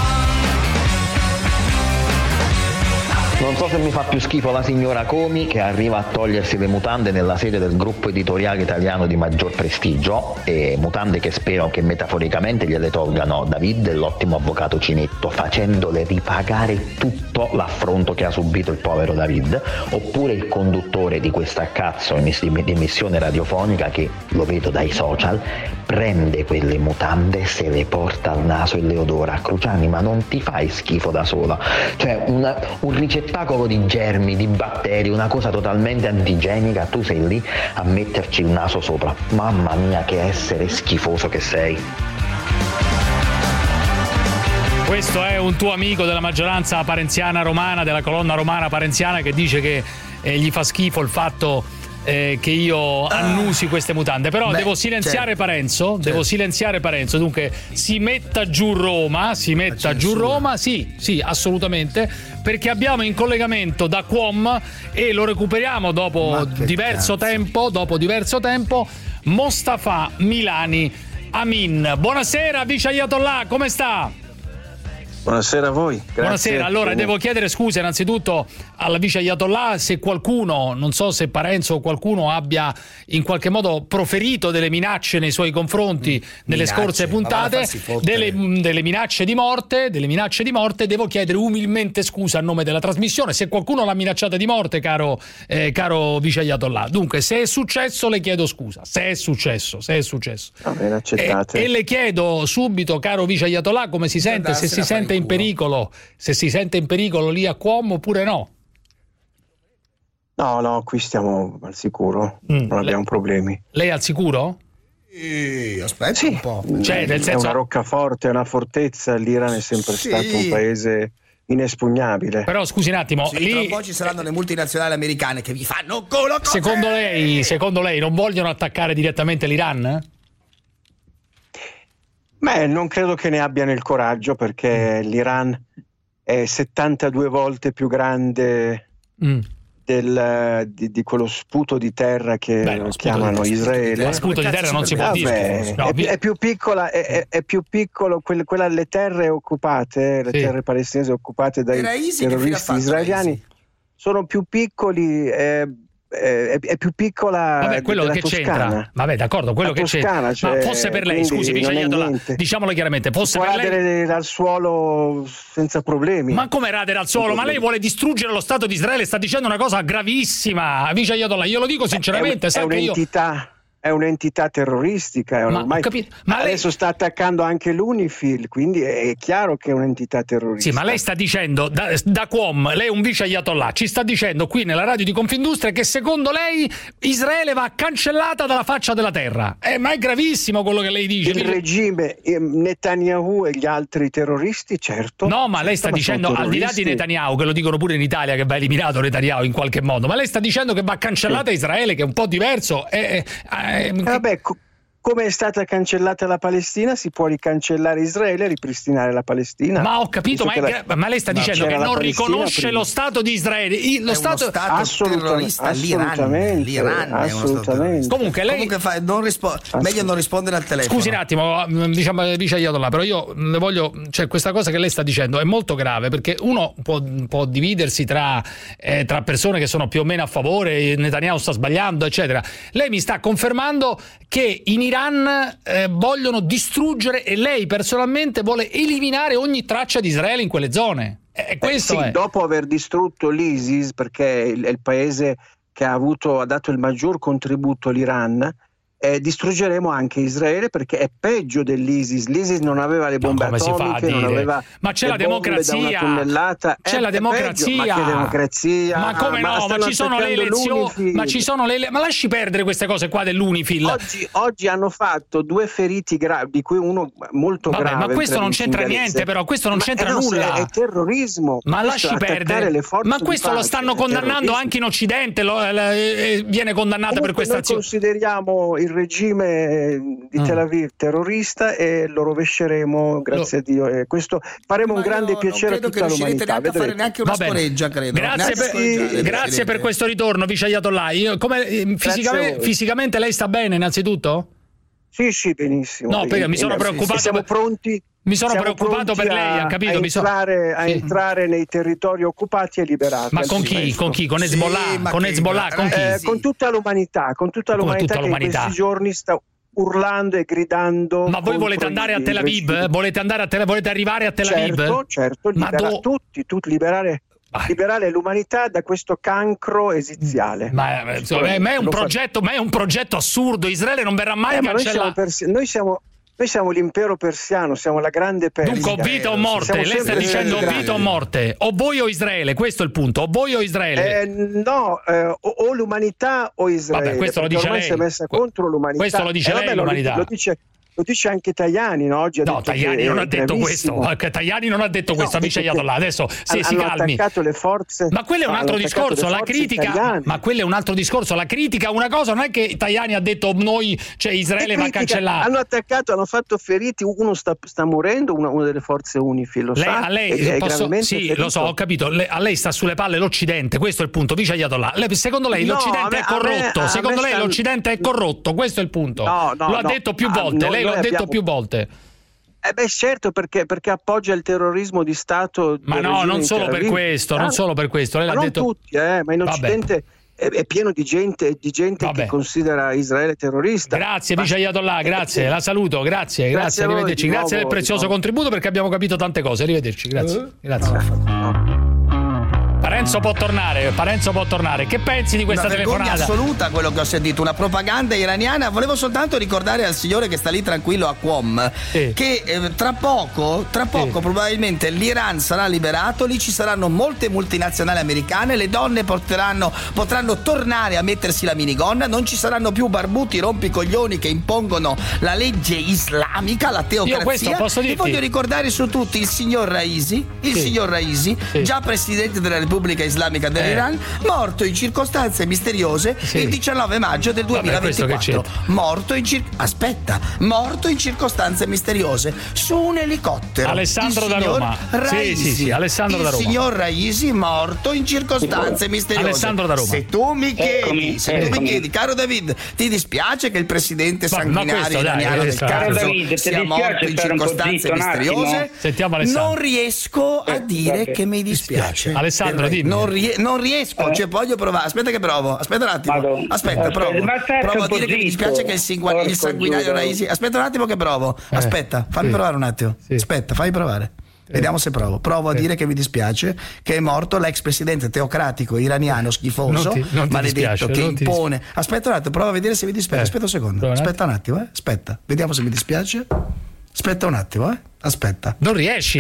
Non so se mi fa più schifo la signora Comi che arriva a togliersi le mutande nella sede del gruppo editoriale italiano di maggior prestigio, e mutande che spero che metaforicamente gliele tolgano David e l'ottimo avvocato Cinetto, facendole ripagare tutto l'affronto che ha subito il povero David, oppure il conduttore di questa cazzo di emissione radiofonica che, lo vedo dai social, prende quelle mutande, se le porta al naso e le odora. Cruciani, ma non ti fai schifo da sola? Cioè un ricettacolo di germi, di batteri, una cosa totalmente antigenica, tu sei lì a metterci il naso sopra. Mamma mia, che essere schifoso che sei. Questo è un tuo amico della maggioranza parenziana romana, della colonna romana parenziana, che dice che gli fa schifo il fatto che io annusi queste mutande, però devo silenziare Parenzo, dunque si metta giù Roma, sì, assolutamente, perché abbiamo in collegamento da QOM e lo recuperiamo dopo diverso tempo Mostafa Milani Amin. Buonasera vice Ayatollah, come sta? Buonasera a voi. Grazie. Buonasera. Allora, devo chiedere scusa innanzitutto alla vice Ayatollah se qualcuno, non so se Parenzo o qualcuno, abbia in qualche modo proferito delle minacce nei suoi confronti nelle scorse puntate, delle minacce di morte. Devo chiedere umilmente scusa a nome della trasmissione se qualcuno l'ha minacciata di morte, caro vice Ayatollah. Dunque, se è successo le chiedo scusa. Se è successo. Va bene, accettate. E le chiedo subito, caro vice Ayatollah, come si sente, se si sente in pericolo lì a QOM oppure no? No, qui stiamo al sicuro, non abbiamo problemi. Lei è al sicuro? Aspetta un po'. Cioè, nel senso... È una roccaforte, è una fortezza, l'Iran è sempre stato un paese inespugnabile. Però scusi un attimo, lì tra un po' ci saranno le multinazionali americane che vi fanno culo così. Secondo lei non vogliono attaccare direttamente l'Iran? Beh, non credo che ne abbiano il coraggio, perché l'Iran è 72 volte più grande di quello sputo di terra che chiamano Israele. Ma sputo di terra non si può dire. È più piccola, è più piccolo quella, le terre occupate, le terre palestinesi occupate dai terroristi israeliani sono più piccoli. È più piccola. Vabbè, quello che Toscana. C'entra. Vabbè, d'accordo, quello che c'entra. Cioè, ma fosse per lei, scusi, vice Ayatollah, diciamolo chiaramente, fosse per lei. Radere al suolo senza problemi. Ma come radere al suolo? Ma lei vuole distruggere lo Stato di Israele? Sta dicendo una cosa gravissima, vice Ayatollah. Io lo dico sinceramente. È un'entità terroristica, adesso sta attaccando anche l'UNIFIL, quindi è chiaro che è un'entità terroristica. Sì, ma lei sta dicendo, da QOM, lei è un vice Ayatollah, ci sta dicendo qui nella radio di Confindustria che secondo lei Israele va cancellata dalla faccia della terra. Ma è gravissimo quello che lei dice. Il regime, Netanyahu e gli altri terroristi, certo. No, ma lei sta dicendo, al di là di Netanyahu, che lo dicono pure in Italia che va eliminato Netanyahu in qualche modo, ma lei sta dicendo che va cancellata Israele, che è un po' diverso. Vabbè, Come è stata cancellata la Palestina, si può ricancellare Israele e ripristinare la Palestina. Ma ho capito, ma lei sta dicendo che non riconosce lo Stato di Israele. Lo Stato terrorista, assolutamente. Comunque lei meglio non rispondere al telefono. Scusi un attimo, diciamo Vice Ayatollah, però io le voglio, cioè questa cosa che lei sta dicendo è molto grave, perché uno può dividersi tra persone che sono più o meno a favore, Netanyahu sta sbagliando, eccetera. Lei mi sta confermando che in Iran vogliono distruggere, e lei personalmente vuole eliminare ogni traccia di Israele in quelle zone. Questo sì, dopo aver distrutto l'ISIS, perché è il paese che ha dato il maggior contributo all'Iran, distruggeremo anche Israele, perché è peggio dell'ISIS. L'ISIS non aveva le bombe atomiche, non aveva ma c'è la democrazia, da una tonnellata. C'è la democrazia. Ma che democrazia? Ma come no? Ma ci sono le elezioni, ma lasci perdere queste cose qua dell'UNIFIL. Oggi hanno fatto 2 feriti gravi, di cui uno molto grave. Ma questo non c'entra niente, però questo non c'entra nulla. È terrorismo. Ma lasci perdere. Ma questo lo stanno condannando anche in Occidente, viene condannata per questa azione. Noi consideriamo il regime di Tel Aviv terrorista e lo rovesceremo, grazie a Dio, e questo faremo un grande piacere a tutta l'umanità. Non credo che riuscirete neanche a fare neanche una scoreggia, credo. Grazie per questo ritorno, Vice Ayatollah. Fisicamente lei sta bene innanzitutto? Sì, benissimo. No, perché mi sono preoccupato. Siamo pronti. Mi sono preoccupato per lei, ha capito? A entrare nei territori occupati e liberati. Ma con chi? Con chi? Con Hezbollah? Con Hezbollah? Con chi? Con tutta l'umanità, che in questi giorni sta urlando e gridando. Ma voi volete andare a Tel Aviv? Volete arrivare a Tel Aviv? Certo, liberare liberare l'umanità da questo cancro esiziale. Ma è un progetto assurdo. Israele non verrà mai cancellato. Noi siamo l'impero persiano, siamo la grande Persia. Dunque, vita o morte? Lei sta dicendo vita o morte? O voi o Israele? Questo è il punto. O voi o Israele? No, o l'umanità o Israele. Vabbè, questo lo dice lei. Si è messa contro l'umanità. Questo lo dice lei, l'umanità. Lo dice anche Tajani, no? Oggi Tajani non ha detto questo. Tajani non ha detto questo, Vice Ayatollah. Adesso si calmi. Le forze. Ma quello è un altro discorso. La critica. Ma quello è un altro discorso. La critica, una cosa, non è che Tajani ha detto Israele va cancellato. Hanno fatto feriti. Uno sta morendo, una delle forze UNIFIL. Lo sa? Sì, lo so, ho capito. A lei sta sulle palle l'Occidente. Questo è il punto, Vice Ayatollah. Secondo lei l'Occidente è corrotto. Secondo lei l'Occidente è corrotto. Questo è il punto. Lo ha detto più volte. Lei lo ha detto più volte. Certo, perché appoggia il terrorismo di Stato. Ma no, non solo per questo, non solo per questo. Lei l'ha detto. Non tutti, ma in Occidente è pieno di gente che considera Israele terrorista. Grazie Vice Ayatollah, grazie, la saluto, grazie, arrivederci. Grazie del prezioso contributo, perché abbiamo capito tante cose. Arrivederci, grazie. Parenzo può tornare. Che pensi di questa telefonata? È assoluta quello che ho sentito, una propaganda iraniana. Volevo soltanto ricordare al signore che sta lì tranquillo a Qom che tra poco probabilmente l'Iran sarà liberato, lì ci saranno molte multinazionali americane, le donne potranno tornare a mettersi la minigonna, non ci saranno più barbuti rompicoglioni che impongono la legge islamica, la teocrazia. Io questo posso dirti. E voglio ricordare su tutti il signor Raisi, già presidente della Repubblica Islamica dell'Iran, morto in circostanze misteriose il 19 maggio del 2024. Morto in circostanze misteriose su un elicottero. Alessandro da Roma. Alessandro da Roma. Il signor Raisi morto in circostanze misteriose. Alessandro da Roma. Se tu mi chiedi, caro David, ti dispiace che il presidente sanguinario iraniano del caso sia morto in circostanze misteriose? Non riesco a dire che mi dispiace. Alessandro, non riesco, voglio provare. Aspetta che provo. Aspetta un attimo. Provo a dire che mi dispiace che il sanguinario Raisi. Aspetta un attimo che provo. Aspetta, fammi provare un attimo. Aspetta, fammi provare. Vediamo se provo. Provo a dire che mi dispiace che è morto l'ex presidente teocratico iraniano schifoso, maledetto, che impone. Aspetta un attimo, provo a vedere se mi dispiace. Aspetta un secondo. Aspetta un attimo, Aspetta. Vediamo se mi dispiace. Aspetta un attimo, Aspetta. Non riesci.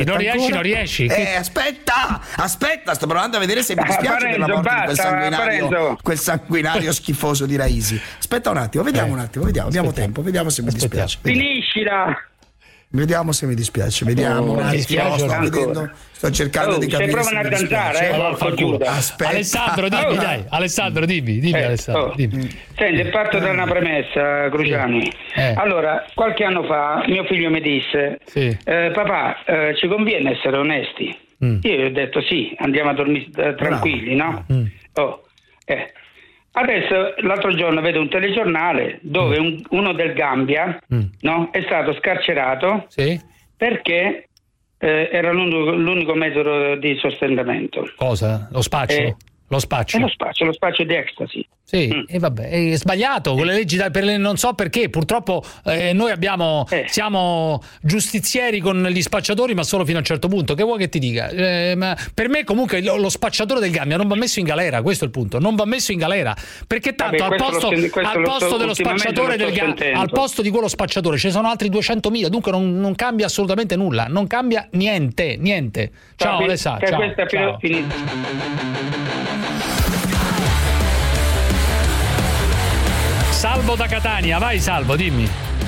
Aspetta, sto provando a vedere se mi dispiace della morte di quel sanguinario schifoso di Raisi. Aspetta un attimo, vediamo. Abbiamo tempo, vediamo se mi dispiace. Finiscila. Vediamo se mi dispiace. Vediamo un attimo. Sto cercando di capire. Se provano a cantare, aspetta. Alessandro, dimmi, dai. Alessandro, dimmi. Alessandro, dimmi. Senti, parto da una premessa, Cruciani. Allora, qualche anno fa mio figlio mi disse: papà, ci conviene essere onesti? Io gli ho detto sì, andiamo a dormire tranquilli, no? Adesso l'altro giorno vedo un telegiornale dove uno del Gambia no, è stato scarcerato perché era l'unico metodo di sostentamento. Cosa? Lo spaccio? Lo spaccio di ecstasy. Sì, e vabbè, è sbagliato con le leggi non so perché, purtroppo noi siamo giustizieri con gli spacciatori, ma solo fino a un certo punto. Che vuoi che ti dica? Ma per me comunque lo spacciatore del Gambia non va messo in galera, questo è il punto, non va messo in galera, perché tanto al posto dello spacciatore del Gambia, al posto di quello spacciatore ci sono altri 200.000, dunque non cambia assolutamente nulla, non cambia niente. Ciao Alessandro, ciao. Salvo da Catania, vai Salvo, dimmi.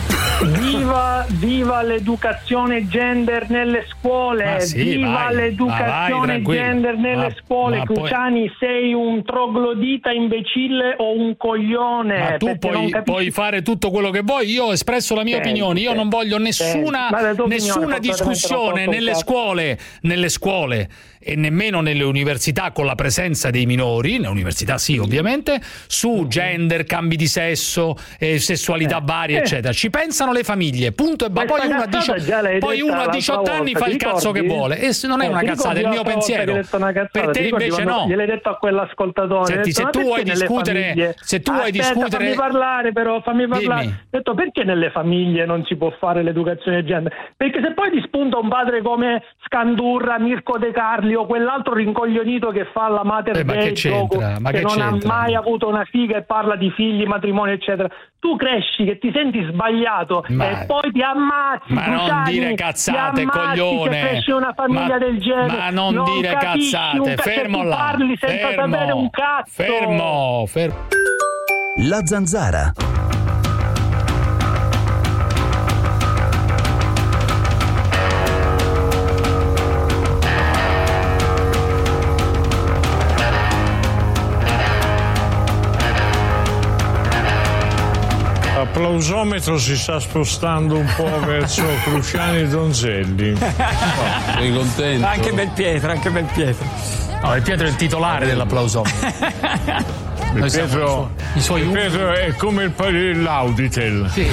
Viva l'educazione gender nelle scuole, l'educazione gender nelle scuole. Cruciani, sei un troglodita imbecille o un coglione. Ma tu puoi fare tutto quello che vuoi, io ho espresso la mia opinione, io non voglio nessuna discussione nelle scuole e nemmeno nelle università con la presenza dei minori, nelle università sì ovviamente, su gender, cambi di sesso, sessualità varie eccetera. Ci pensano le famiglie, punto e poi uno a 18 anni fa il cazzo che vuole, e non è una cazzata, è il mio pensiero. Per te invece no. Gliel'hai detto a quell'ascoltatore. Senti, se tu vuoi discutere, fammi parlare. Ho detto, perché nelle famiglie non si può fare l'educazione gender? Perché se poi ti spunta un padre come Scandurra, Mirko De Carli o quell'altro rincoglionito che fa la Mater Dei, che non ha mai avuto una figa e parla di figli, matrimonio eccetera, tu cresci che ti senti sbagliato e poi ti ammazzi. Ma non dire cazzate, coglione. Se cresci una famiglia del genere, ma non dire cazzate, fermo là. Parli senza sapere un cazzo. Fermo. La Zanzara. L'applausometro si sta spostando un po' verso Cruciani e Donzelli. Sei contento? Anche Belpietro. No, Belpietro è il titolare dell'applausometro. Belpietro è come l'Auditel. Sì.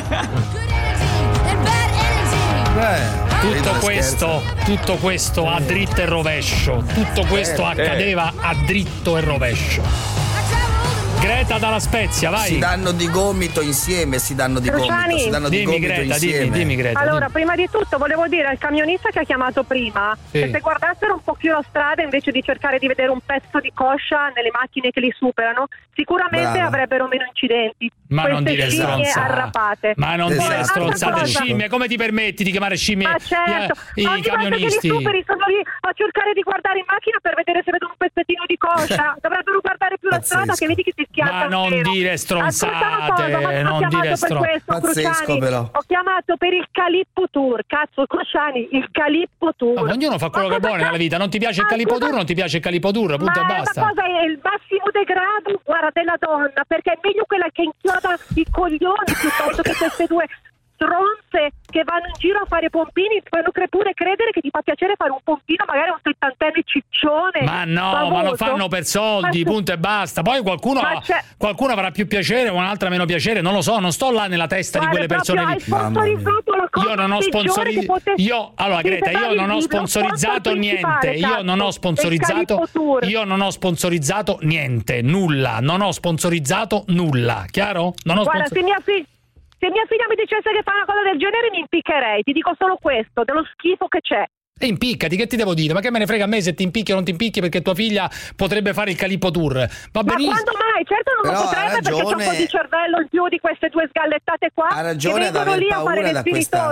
Tutto questo a dritto e rovescio. Tutto questo accadeva a dritto e rovescio. Greta dalla Spezia, vai. Si danno di gomito insieme, Dimmi Greta. Allora, prima di tutto volevo dire al camionista che ha chiamato prima che se guardassero un po' più la strada invece di cercare di vedere un pezzo di coscia nelle macchine che li superano, sicuramente avrebbero meno incidenti. Ma non dire stronzate. Ma non dire stronzate, scimmie, come ti permetti di chiamare scimmie? Ma certo, i camionisti? Che li superi sono lì a cercare di guardare in macchina per vedere se vedono un pezzettino di coscia. Dovrebbero guardare più la strada, che vedi che si schianta. Ma non dire stronzate, non dire stronzate. Pazzesco però. Ho chiamato per il Calippo Tour, cazzo Cruciani, il Calippo Tour. Ma ognuno fa quello che vuole nella vita, non ti piace il Calippo Tour, non ti piace il Calippo Tour, punto e basta. Ma cosa è il massimo degrado, guarda, della donna, perché è meglio quella che inchioda i coglioni piuttosto che queste due stronze che vanno in giro a fare pompini, ti fanno pure credere che ti fa piacere fare un pompino magari a un 70enne ciccione. Ma no, ma lo fanno per soldi, punto e basta. Poi qualcuno avrà più piacere, un'altra meno piacere, non lo so, non sto là nella testa di quelle persone lì. Io non ho sponsorizzato. Greta, io non ho sponsorizzato niente. Io non ho sponsorizzato niente, nulla. Non ho sponsorizzato nulla, chiaro? Guarda, se mia figlia mi dicesse che fa una cosa del genere mi impiccherei, ti dico solo questo, dello schifo che c'è. E impiccati, che ti devo dire? Ma che me ne frega a me se ti impicchi o non ti impicchi, perché tua figlia potrebbe fare il Calippo Tour. Va benissimo. Ma quando mai? Certo non lo potrebbe, perché c'è un po' di cervello in più di queste due sgallettate qua. Ha ragione che vengono lì a fare le spiritose.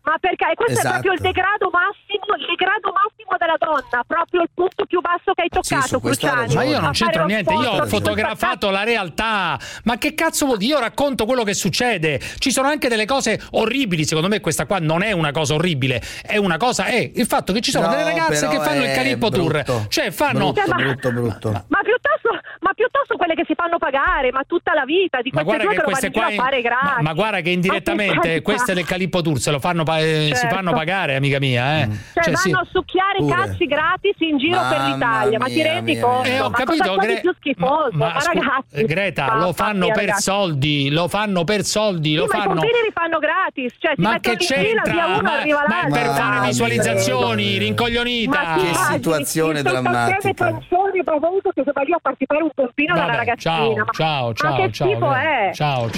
Ma perché questo è proprio il degrado massimo della donna, proprio il punto più basso che hai toccato, Cruciani. Ma io non c'entro niente, io ho fotografato la realtà. Ma che cazzo vuol dire? Io racconto quello che succede. Ci sono anche delle cose orribili, secondo me questa qua non è una cosa orribile, è una cosa, è il fatto che ci sono delle ragazze che fanno il Calippo Tour, cioè fanno brutto. Ma piuttosto quelle che si fanno pagare, ma tutta la vita di queste due che lo vanno a fare gratis. Ma guarda che indirettamente queste del Calippo Tour se lo fanno si fanno pagare, amica mia, Cioè vanno a succhiare cazzi gratis in giro per l'Italia, ma ti rendi conto? Ho capito, più schifoso, ma ragazzi, Greta, lo fanno per soldi, lo fanno per soldi, ma i pompini li fanno gratis, cioè ma che c'entra? Ma per fare visualizzazioni, rincoglionita. Che situazione drammatica. Ho avuto che vai a partecipare un pompino dalla ragazzina. Ciao. Ma che schifo è? Ciao.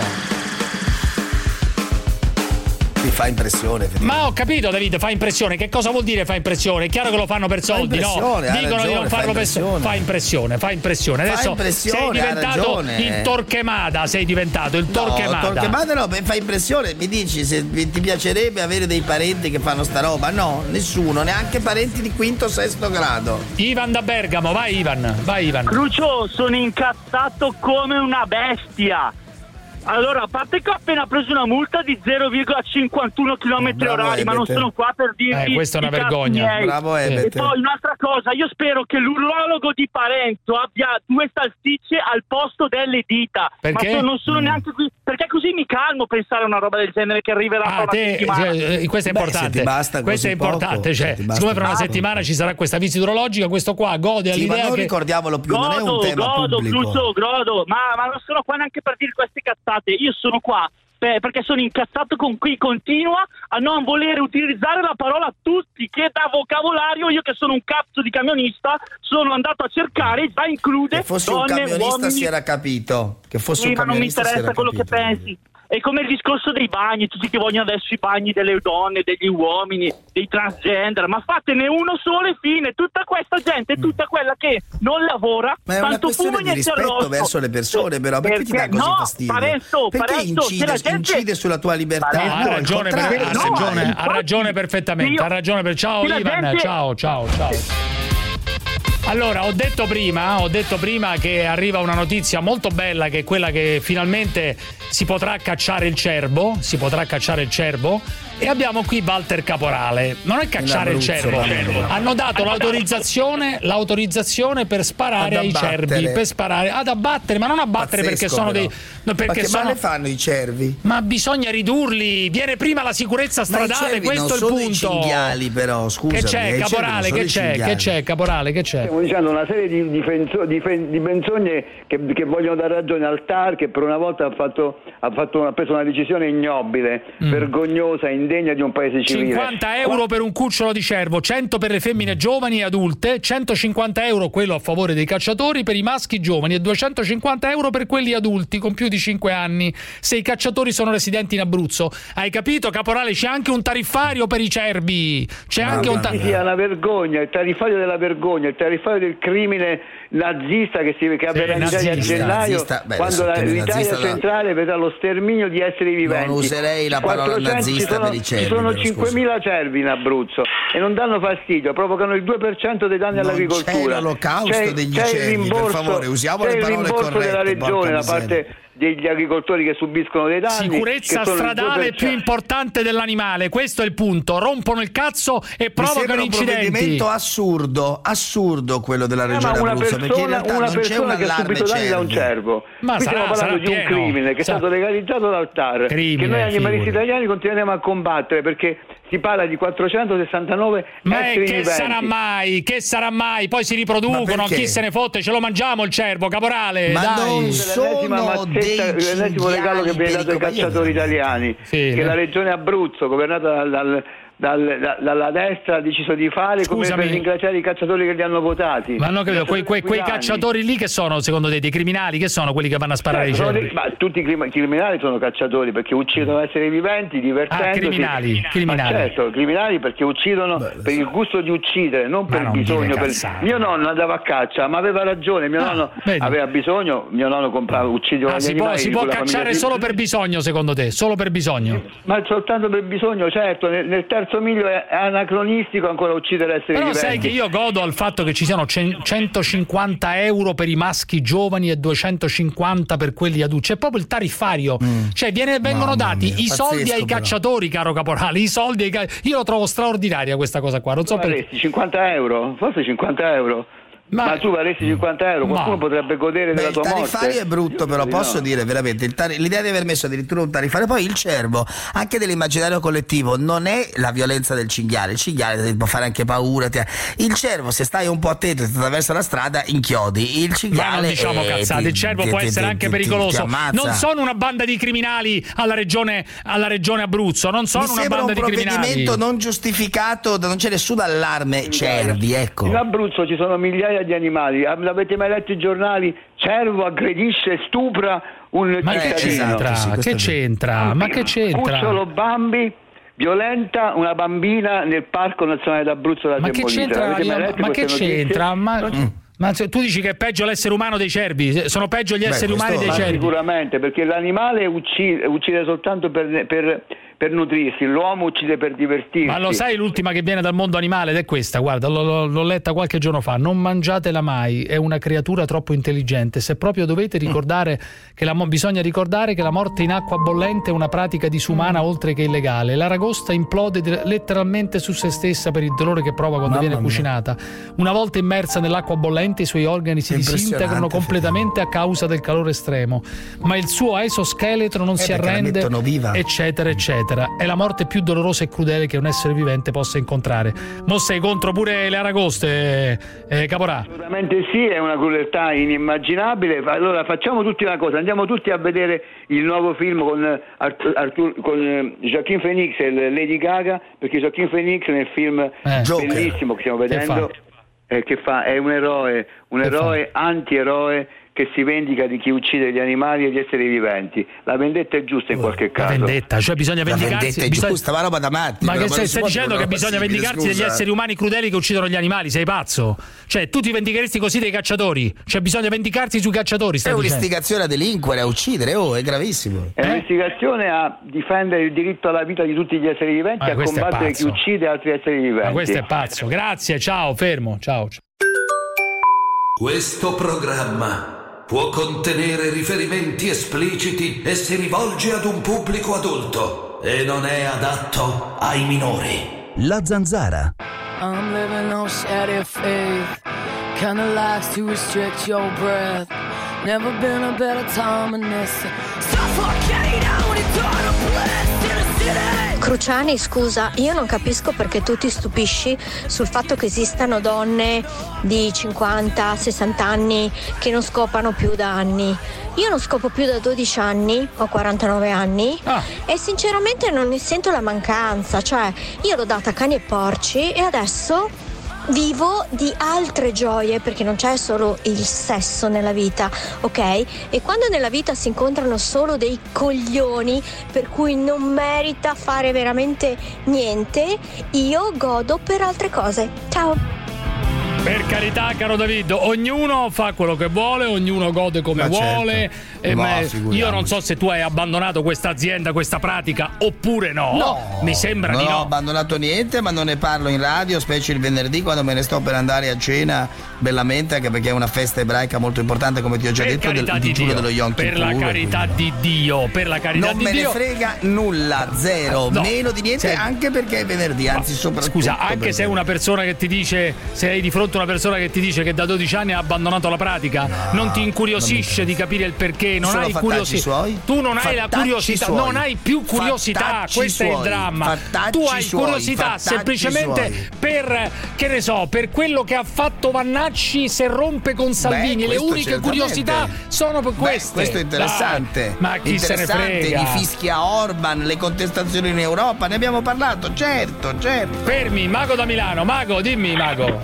Mi fa impressione. Ma ho capito, Davide, fa impressione. Che cosa vuol dire fa impressione? È chiaro che lo fanno per soldi, no? Dicono di non farlo per soldi. Fa impressione. Adesso sei diventato il Torquemada, Torquemada no, fa impressione. Mi dici se ti piacerebbe avere dei parenti che fanno sta roba? No, nessuno, neanche parenti di quinto o sesto grado. Ivan da Bergamo, vai Ivan. Crucio, sono incazzato come una bestia. Allora, a parte che ho appena preso una multa di 0,51 km/h, ma non sono qua per dirvi questa è una vergogna. Bravo Ebet. E poi un'altra cosa, io spero che l'urologo di Parenzo abbia 2 salsicce al posto delle dita. Perché? Ma non sono neanche qui, perché così mi calmo pensare a una roba del genere che arriverà tra una settimana. Questo è importante. Questo è importante, siccome fra una settimana ci sarà questa visita urologica, questo qua gode all'idea non ricordiamolo più, non è un tema pubblico. Godo, ma non sono qua neanche per dire queste cazzate. Io sono qua perché sono incazzato con chi continua a non volere utilizzare la parola tutti, che da vocabolario io che sono un cazzo di camionista sono andato a cercare, già include che fosse donne, un camionista uomini. Si era capito che fosse un camionista, ma non mi interessa quello che pensi. È come il discorso dei bagni, tutti che vogliono adesso i bagni delle donne, degli uomini, dei transgender, ma fatene uno solo e fine. Tutta questa gente, tutta quella che non lavora, ma è una questione di rispetto verso le persone, però perché ti dà così fastidio? Perché incide sulla tua libertà? Ha ragione perfettamente. Ciao Ivan, ciao. Allora, ho detto prima che arriva una notizia molto bella, che è quella che finalmente si potrà cacciare il cervo, e abbiamo qui Walter Caporale. Non è cacciare il cervo, hanno dato l'autorizzazione per sparare ai cervi, per sparare ad abbattere, ma non abbattere. Pazzesco, perché sono dei perché male fanno i cervi? Ma bisogna ridurli, viene prima la sicurezza stradale, questo è il punto. Non sono dei cinghiali, però, scusa. Che c'è, Caporale? Che c'è, Caporale? Che c'è? Stiamo dicendo una serie di menzogne che vogliono dare ragione al TAR, che per una volta ha preso una decisione ignobile, vergognosa, indegna di un paese civile. 50 euro per un cucciolo di cervo, 100 per le femmine giovani e adulte, 150 euro quello a favore dei cacciatori per i maschi giovani e 250 euro per quelli adulti con più di 5 anni, se i cacciatori sono residenti in Abruzzo. Hai capito, Caporale? C'è anche un tariffario per i cervi. C'è anche un tariffario. È una vergogna, il tariffario della vergogna, il tariffario del crimine nazista che avverrà in Italia a gennaio, quando l'Italia centrale vedrà lo sterminio di esseri viventi. Non userei la parola nazista per i cervi. Ci sono 5.000 cervi in Abruzzo e non danno fastidio, provocano il 2% dei danni all'agricoltura. C'è l'olocausto degli cervi, per favore, usiamo le parole corrette. C'è il rimborso della regione da parte degli agricoltori che subiscono dei danni. Sicurezza stradale più importante dell'animale, questo è il punto. Rompono il cazzo e provocano incidenti. Un provvedimento assurdo quello della regione Abruzzo, perché in realtà non c'è un allarme cervi da un cervo. Ma stiamo parlando di un crimine che è stato legalizzato dal TAR, che noi animalisti italiani continuiamo a combattere, perché si parla di 469 esseri viventi. Che sarà mai? Poi si riproducono, chi se ne fotte, ce lo mangiamo il cervo, Caporale. Ma dai. Non sono l'ennesimo regalo che viene dato ai cacciatori italiani, che la regione Abruzzo, governata dalla destra ha deciso di fare. Scusami, come per ringraziare i cacciatori che li hanno votati. Ma non capito, quei cacciatori lì che sono secondo te dei criminali? Che sono quelli che vanno a sparare ai cervi? Ma tutti i criminali sono cacciatori perché uccidono esseri viventi divertendosi. Criminali. Certo, criminali perché uccidono per il gusto di uccidere, non per bisogno. Mio nonno andava a caccia, ma aveva ragione, mio nonno aveva bisogno, mio nonno comprava, uccideva gli animali. Si può cacciare solo per bisogno, secondo te? Solo per bisogno? Ma soltanto per bisogno, certo. Nel terzo miglio è anacronistico ancora uccidere esseri viventi. Però sai che io godo al fatto che ci siano 150 euro per i maschi giovani e 250 per quelli adulti. C'è proprio il tariffario. Cioè vengono dati i soldi ai cacciatori, caro Caporale, i soldi io lo trovo straordinaria questa cosa qua. Non so perché. 50 euro? Forse 50 euro. Ma tu varesti 50 euro, qualcuno potrebbe godere della tua morte. Il tariffario è brutto, però posso dire veramente l'idea di aver messo addirittura un tariffario. Poi il cervo, anche dell'immaginario collettivo, non è la violenza del cinghiale. Il cinghiale ti può fare anche paura. Il cervo, se stai un po' attento e ti attraversa la strada, inchiodi. Il cinghiale. Ma non diciamo cazzate, il cervo può essere anche pericoloso. Non sono una banda di criminali alla regione Abruzzo. Non sono una banda di criminali. Un provvedimento non giustificato, non c'è nessun allarme cervi, ecco. In Abruzzo ci sono migliaia di animali. Avete mai letto i giornali? Cervo aggredisce, stupra un cittadino. Che c'entra? Ma che c'entra? Cucciolo Bambi violenta una bambina nel Parco Nazionale d'Abruzzo da Demolita. Ma che c'entra? Ma tu dici che è peggio l'essere umano dei cervi? Sono peggio gli esseri umani dei cervi? Sicuramente, perché l'animale uccide soltanto per nutrirsi, l'uomo uccide per divertirsi. Ma lo sai l'ultima che viene dal mondo animale ed è questa, guarda, l'ho letta qualche giorno fa: non mangiatela mai, è una creatura troppo intelligente. Se proprio dovete ricordare bisogna ricordare che la morte in acqua bollente è una pratica disumana oltre che illegale. L'aragosta implode letteralmente su se stessa per il dolore che prova quando viene cucinata. Una volta immersa nell'acqua bollente i suoi organi si disintegrano completamente a causa del calore estremo, ma il suo esoscheletro non si arrende, eccetera eccetera. È la morte più dolorosa e crudele che un essere vivente possa incontrare. Mo sei contro pure le aragoste, Caporà? Assolutamente sì, è una crudeltà inimmaginabile. Allora facciamo tutti una cosa, andiamo tutti a vedere il nuovo film con Joaquin Phoenix e Lady Gaga, perché Joaquin Phoenix nel film bellissimo che stiamo vedendo è un eroe antieroe che si vendica di chi uccide gli animali e gli esseri viventi. La vendetta è giusta in qualche caso. La vendetta, cioè bisogna vendicarsi. La vendetta è giusta, ma roba da matti. Ma che stai dicendo che bisogna vendicarsi degli esseri umani crudeli che uccidono gli animali? Sei pazzo? Cioè tu ti vendicheresti così dei cacciatori? Cioè bisogna vendicarsi sui cacciatori? È un'istigazione a delinquere, a uccidere, è gravissimo. È un'istigazione a difendere il diritto alla vita di tutti gli esseri viventi e a combattere chi uccide altri esseri viventi. Ma questo è pazzo. Grazie, ciao, fermo, ciao. Questo programma può contenere riferimenti espliciti e si rivolge ad un pubblico adulto e non è adatto ai minori. La Zanzara. I'm living on steady faith, kinda likes to restrict your breath. Never been a better time in this. Suffocate out into the bliss in a city. Cruciani, scusa, io non capisco perché tu ti stupisci sul fatto che esistano donne di 50, 60 anni che non scopano più da anni. Io non scopo più da 12 anni, ho 49 anni e sinceramente non ne sento la mancanza, cioè io l'ho data a cani e porci e adesso vivo di altre gioie, perché non c'è solo il sesso nella vita, ok? E quando nella vita si incontrano solo dei coglioni per cui non merita fare veramente niente, io godo per altre cose. Ciao! Per carità, caro David, ognuno fa quello che vuole, ognuno gode come vuole. Io non so se tu hai abbandonato questa azienda, questa pratica, oppure no. No, mi sembra di no. Non ho abbandonato niente, ma non ne parlo in radio, specie il venerdì quando me ne sto per andare a cena bellamente, anche perché è una festa ebraica molto importante, come ti ho già detto, del digiuno dello Yom Kippur. Per la carità di Dio, per la carità di Dio. Non me ne frega nulla, zero, meno di niente, anche perché è venerdì, anzi soprattutto. Scusa, anche se è una persona che ti dice, se hai di fronte fronte a una persona che ti dice che da 12 anni ha abbandonato la pratica, non ti incuriosisce di capire il perché, non hai curiosità. Tu non hai la curiosità, non hai più curiosità, questo è il dramma. Tu hai curiosità semplicemente per, che ne so, per quello che ha fatto Vannacci se rompe con Salvini. Le uniche curiosità sono per queste. Questo è interessante. Ma chi se ne frega? Li fischia Orban, le contestazioni in Europa, ne abbiamo parlato, certo. Fermi, Mago da Milano. Mago, dimmi Mago.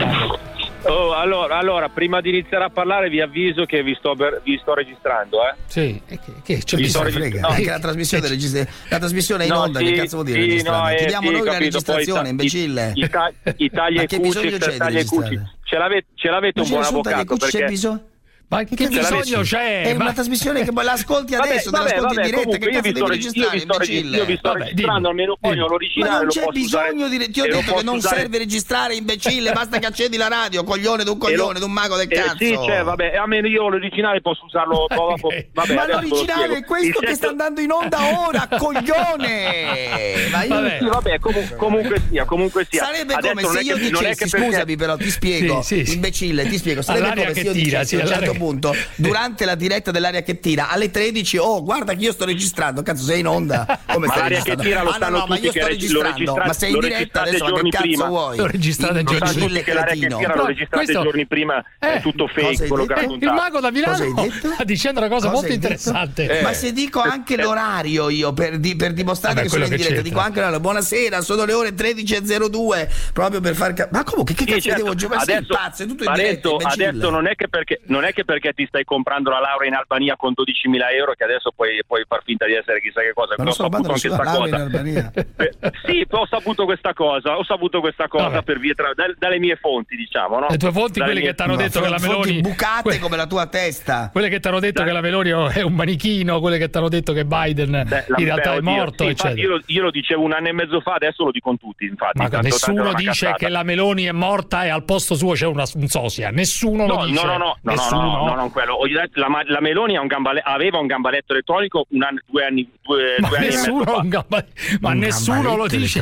Oh, allora, prima di iniziare a parlare vi avviso che vi sto registrando, Sì, che c'è bisogno frega? No, anche la trasmissione è in onda, che cazzo vuol dire registrare? Chiediamo noi la registrazione, imbecille. Italia e Cucci, ce l'avete un buon avvocato, perché... C'è bisogno? Ma che bisogno c'è? È una trasmissione che l'ascolti adesso, te l'ascolti in diretta, che cazzo devi registrare, imbecille? Io vi sto registrando, almeno poi l'originale. Ma non c'è bisogno di... Ti ho detto che non serve registrare, imbecille, basta che accendi la radio, coglione d'un mago del cazzo. Sì, vabbè, almeno io l'originale posso usarlo dopo. Ma l'originale è questo che sta andando in onda ora, coglione! Vabbè, comunque sia. Sarebbe come se io dicessi, scusami però, ti spiego, imbecille, ti spiego, sarebbe come se io dicessi a un certo punto, durante la diretta dell'aria che tira alle 13, guarda che io sto registrando, cazzo, sei in onda, come ma stai l'aria che tira lo sanno tutti, ma io sto registrando, ma sei in diretta adesso, ma che cazzo vuoi? Lo registrate giorni prima, che l'aria che tira lo registrate giorni prima, è tutto fake quello che ha raccontato. Il Mago da Milano sta dicendo una cosa molto interessante. Ma se dico anche l'orario io per dimostrare che sono in diretta, dico anche buonasera, sono le ore 13:02, proprio per far ma comunque che cazzo devo giocare? Sei pazzo, è tutto in diretta. Adesso non è che perché ti stai comprando la laurea in Albania con 12.000 euro che adesso puoi far finta di essere chissà che cosa. Ma ho saputo anche questa cosa. In Albania. Sì, ho saputo questa cosa per via dalle mie fonti, diciamo, no? Le tue fonti, quelle che ti hanno detto che la Meloni bucate come la tua testa. Quelle che ti hanno detto che la Meloni è un manichino, quelle che ti hanno detto che Biden in realtà è morto, eccetera. Io lo dicevo 1 anno e mezzo fa, adesso lo dicono tutti, infatti. Ma nessuno dice che la Meloni è morta e al posto suo c'è un sosia. Nessuno lo dice. No, non quello. La Meloni aveva un gambaletto elettronico 2 anni e mezzo fa. Ma nessuno lo dice.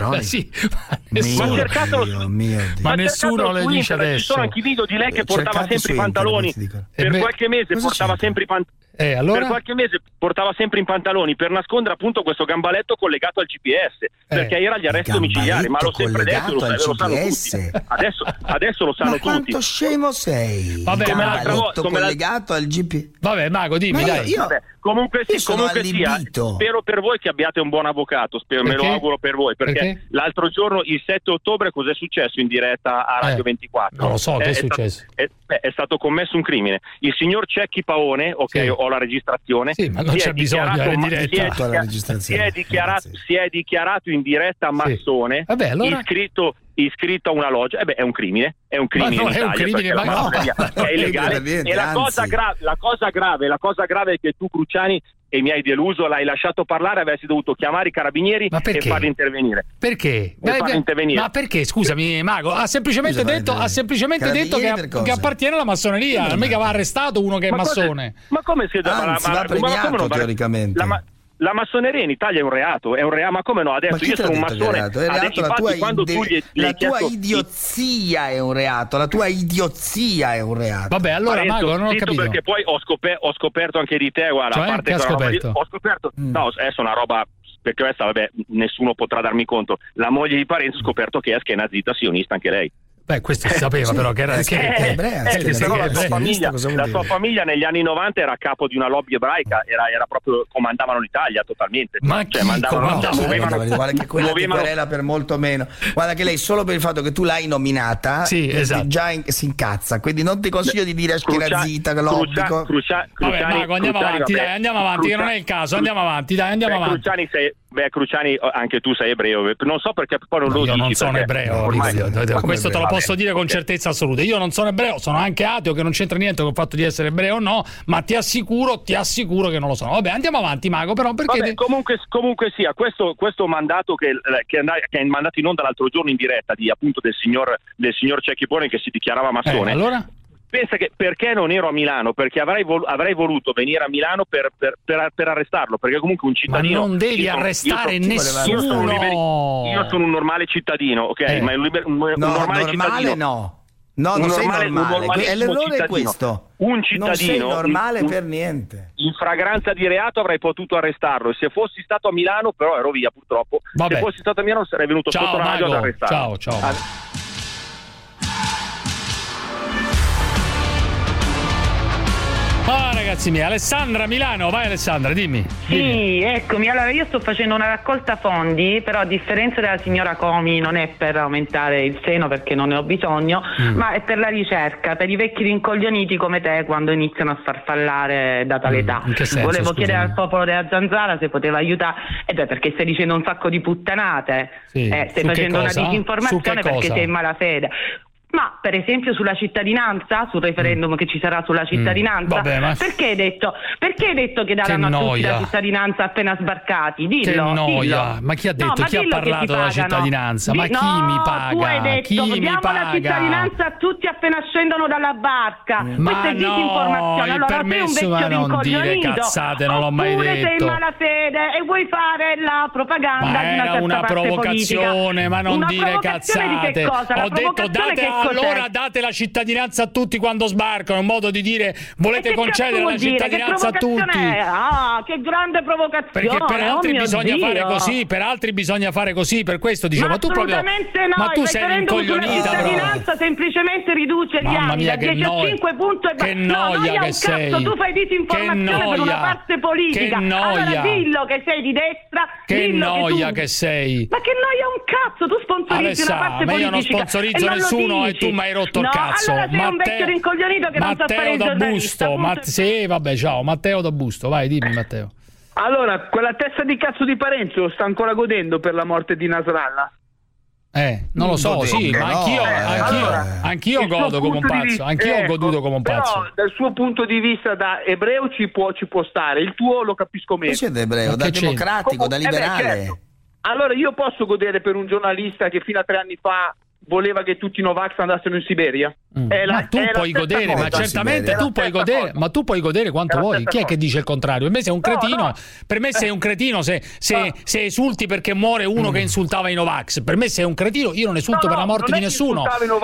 Ma nessuno lo dice adesso. Ci sono anche i video di lei che portava sempre i pantaloni. Per qualche mese portava sempre i pantaloni. Per qualche mese portava sempre in pantaloni per nascondere appunto questo gambaletto collegato al GPS, perché era gli arresti domiciliari, ma l'ho sempre detto, lo sanno tutti. Adesso lo sanno tutti. Quanto scemo sei? Vabbè, gambaletto collegato al GPS. Vabbè, Mago, dimmi, dai. Comunque sia, spero per voi che abbiate un buon avvocato, me lo auguro per voi, perché l'altro giorno, il 7 ottobre, cos'è successo in diretta a Radio 24? Non lo so, che è successo? È stato commesso un crimine. Il signor Cecchi Paone, ho la registrazione. Sì, ma non c'è bisogno in diretta. Si è dichiarato in diretta massone, iscritto a una loggia. È un crimine. È un crimine in Italia, è illegale. E la cosa grave è che tu, Cruciani, e mi hai deluso, l'hai lasciato parlare, avresti dovuto chiamare i carabinieri e farli intervenire. Perché? Ma perché, scusami, Mago? Ha semplicemente detto che appartiene alla massoneria, non mica va arrestato uno che è massone. Ma come si va premiato teoricamente? La massoneria in Italia è un reato, ma come no? Adesso io sono un massone. La tua idiozia è un reato, Vabbè, allora Mago, non ho capito. Perché poi ho scoperto anche di te, guarda, a parte che ho scoperto. No, adesso è una roba, perché questa, nessuno potrà darmi conto. La moglie di Parenzo ha scoperto che è nazista sionista anche lei. Beh, questo si sapeva però che era la sua famiglia negli anni 90 era a capo di una lobby ebraica, era proprio, comandavano l'Italia totalmente. Guarda che quella ti querela per molto meno. Guarda che lei, solo per il fatto che tu l'hai nominata, già si incazza, quindi non ti consiglio di dire Ashkenazita, lobbico. Andiamo avanti, che non è il caso, andiamo avanti. Cruciani, anche tu sei ebreo, non so perché poi non lo dici. Io non sono ebreo, questo te lo posso dire con certezza assoluta. Io non sono ebreo, sono anche ateo, che non c'entra niente con il fatto di essere ebreo o no, ma ti assicuro che non lo sono. Vabbè, andiamo avanti, Mago, però perché comunque sia, questo mandato che è mandato in onda l'altro giorno in diretta appunto del signor Cecchi Paone, che si dichiarava massone. Allora? Pensa che perché non ero a Milano? Perché avrei voluto venire a Milano per arrestarlo, perché comunque un cittadino. Ma non devi arrestare nessuno. Io sono un normale cittadino, ok? Ma un normale cittadino. No. No, non sei normale. L'errore è questo. Un cittadino. Non sei normale per niente. In fragranza di reato avrei potuto arrestarlo. Se fossi stato a Milano, però ero via purtroppo. Vabbè. Se fossi stato a Milano sarei venuto sotto radio ad arrestarlo. Ciao. Ragazzi miei, Alessandra Milano, vai Alessandra, dimmi. Sì, eccomi. Allora, io sto facendo una raccolta fondi, però a differenza della signora Comi non è per aumentare il seno perché non ne ho bisogno, ma è per la ricerca, per i vecchi rincoglioniti come te quando iniziano a farfallare data l'età. In che senso, Volevo scusami? chiedere al popolo della Zanzara se poteva aiutare, perché stai dicendo un sacco di puttanate, stai facendo una disinformazione perché sei in malafede. Ma per esempio sulla cittadinanza, sul referendum che ci sarà sulla cittadinanza, perché hai detto che daranno a tutti la cittadinanza appena sbarcati? Dillo. Che noia, dillo. ma chi ha detto? Chi ha parlato della cittadinanza? Ma chi mi paga? Tu hai detto chi mi paga? La cittadinanza a tutti appena scendono dalla barca. Ma questa è disinformazione. Allora sei un vecchio non dire rincoglionito, cazzate, non l'ho mai oppure detto. sei in malafede e vuoi fare la propaganda di una certa una parte provocazione, politica. ma non una dire cazzate. Di che cosa? Ho detto date la cittadinanza a tutti quando sbarcano, un modo di dire volete concedere la cittadinanza a tutti. Ah, che grande provocazione. Perché per altri bisogna fare così, per altri bisogna fare così, per questo dicevo, ma tu proprio no, tu sei rincoglionita. La cittadinanza semplicemente riduce gli anni da 10 a 5 punti e che noia che sei. Tu fai disinformazione per una parte politica. Che noia. Allora dillo che sei di destra. Che noia che sei. Ma che noia un cazzo, tu sponsorizzi una parte politica. Ma io non sponsorizzo nessuno e tu mi hai rotto il cazzo. Allora sei un vecchio rincoglionito che non sa fare il giornalista. Sì, vabbè, ciao, Matteo da Busto, vai, dimmi Matteo. Allora, quella testa di cazzo di Parenzo sta ancora godendo per la morte di Nasrallah? Non lo so, sì, ma anch'io godo come un pazzo, anch'io ho goduto come un pazzo. Però dal suo punto di vista da ebreo ci può stare, il tuo lo capisco meno. C'è da ebreo, da democratico, da liberale. Certo. Allora io posso godere per un giornalista che fino a 3 anni fa voleva che tutti i Novax andassero in Siberia. Ma tu puoi godere, ma certamente tu puoi godere, ma tu puoi godere quanto vuoi. Chi è che dice il contrario? Per me sei un cretino. Per me sei un cretino se esulti perché muore uno che insultava i Novax. Per me sei un cretino. Io non esulto per la morte di nessuno.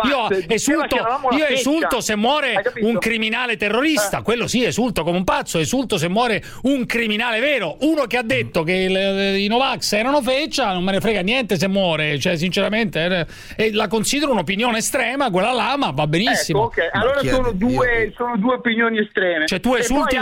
Io esulto se muore un criminale terrorista. Quello sì, esulto come un pazzo. Esulto se muore un criminale vero. Uno che ha detto che i Novax erano feccia, non me ne frega niente se muore. Cioè, sinceramente, la considero un'opinione estrema, quella là, ma va benissimo. Ecco, ok, allora sono due opinioni estreme. Cioè tu esulti,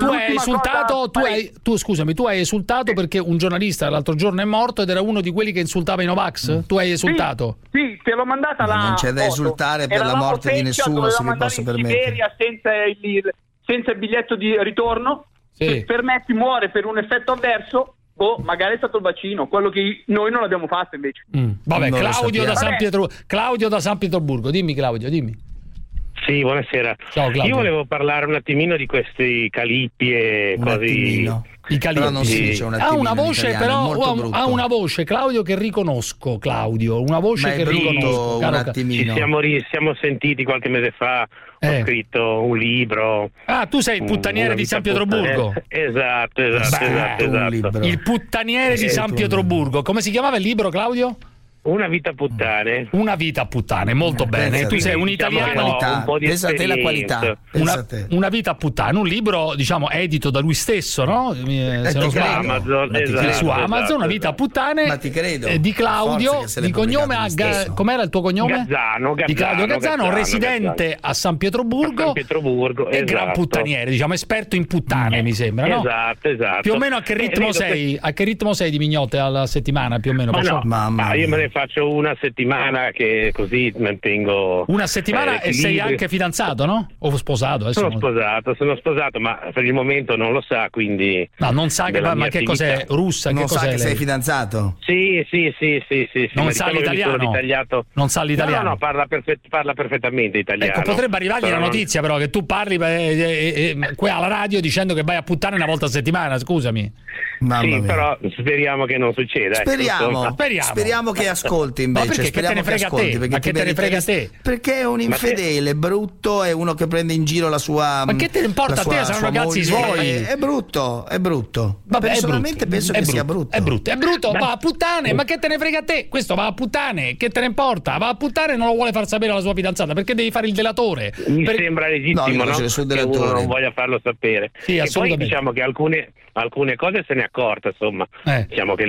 tu hai esultato perché un giornalista l'altro giorno è morto ed era uno di quelli che insultava i Novax? Tu hai esultato? Sì, te l'ho mandata là. Non c'è da esultare per la morte di nessuno, se mi posso permettere. Senza il biglietto di ritorno, se permetti muore per un effetto avverso. Magari è stato il vaccino, quello che noi non abbiamo fatto invece. Vabbè, Claudio da San Pietroburgo, dimmi Claudio, dimmi. Sì, buonasera. Ciao, Claudio. Io volevo parlare un attimino di questi calippi e così. I calippi. Non si dice un ha una voce italiano, ha una voce, Claudio, che riconosco, Claudio, una voce che riconosco. Un attimino. Ci siamo sentiti qualche mese fa, ho scritto un libro. Ah, tu sei il puttaniere di San Pietroburgo. Esatto. Il puttaniere di San Pietroburgo. Come si chiamava il libro, Claudio? Una vita a puttane. Una vita a puttane, molto bene. Tu sei un italiano. Pensa a te la qualità. Una vita a puttane, un libro, diciamo, edito da lui stesso, no? Se non sbaglio. Su Amazon, Una vita a puttane. Ma ti credo. Di Claudio, di cognome com'era il tuo cognome? Gazzano. Di Claudio Gazzano, residente a San Pietroburgo. E gran puttaniere, diciamo, esperto in puttane, mi sembra, no? Esatto. Più o meno a che ritmo sei? A che ritmo sei di mignotte alla settimana, più o meno? Mamma, io me ne faccio una settimana che così mantengo. Una settimana e sei anche fidanzato, no? O sposato? Sono sposato, ma per il momento non lo sa, quindi. No, non sa che ma che cos'è? Russa? Non che sa cos'è che sei fidanzato? Sì. Non sa l'italiano? Non sa l'italiano? No, parla perfettamente italiano. Ecco, potrebbe arrivargli la notizia, però, che tu parli qui alla radio dicendo che vai a puttane una volta a settimana, scusami. Però speriamo che non succeda. Speriamo che ascolti invece. Ma perché? Che te ne frega te? Ma che te ne frega te? Perché è un infedele, brutto, è uno che prende in giro la sua. Ma che te ne importa a te? Saranno ragazzi suoi. È brutto. Vabbè, personalmente penso che sia brutto. È brutto, va a puttane, ma che te ne frega a te? Questo va a puttane, che te ne importa? Va a puttane e non lo vuole far sapere alla sua fidanzata, perché devi fare il delatore? Mi sembra legittimo, no? Che uno non voglia farlo sapere. Sì, e poi diciamo che alcune cose se ne è accorta, insomma. Diciamo che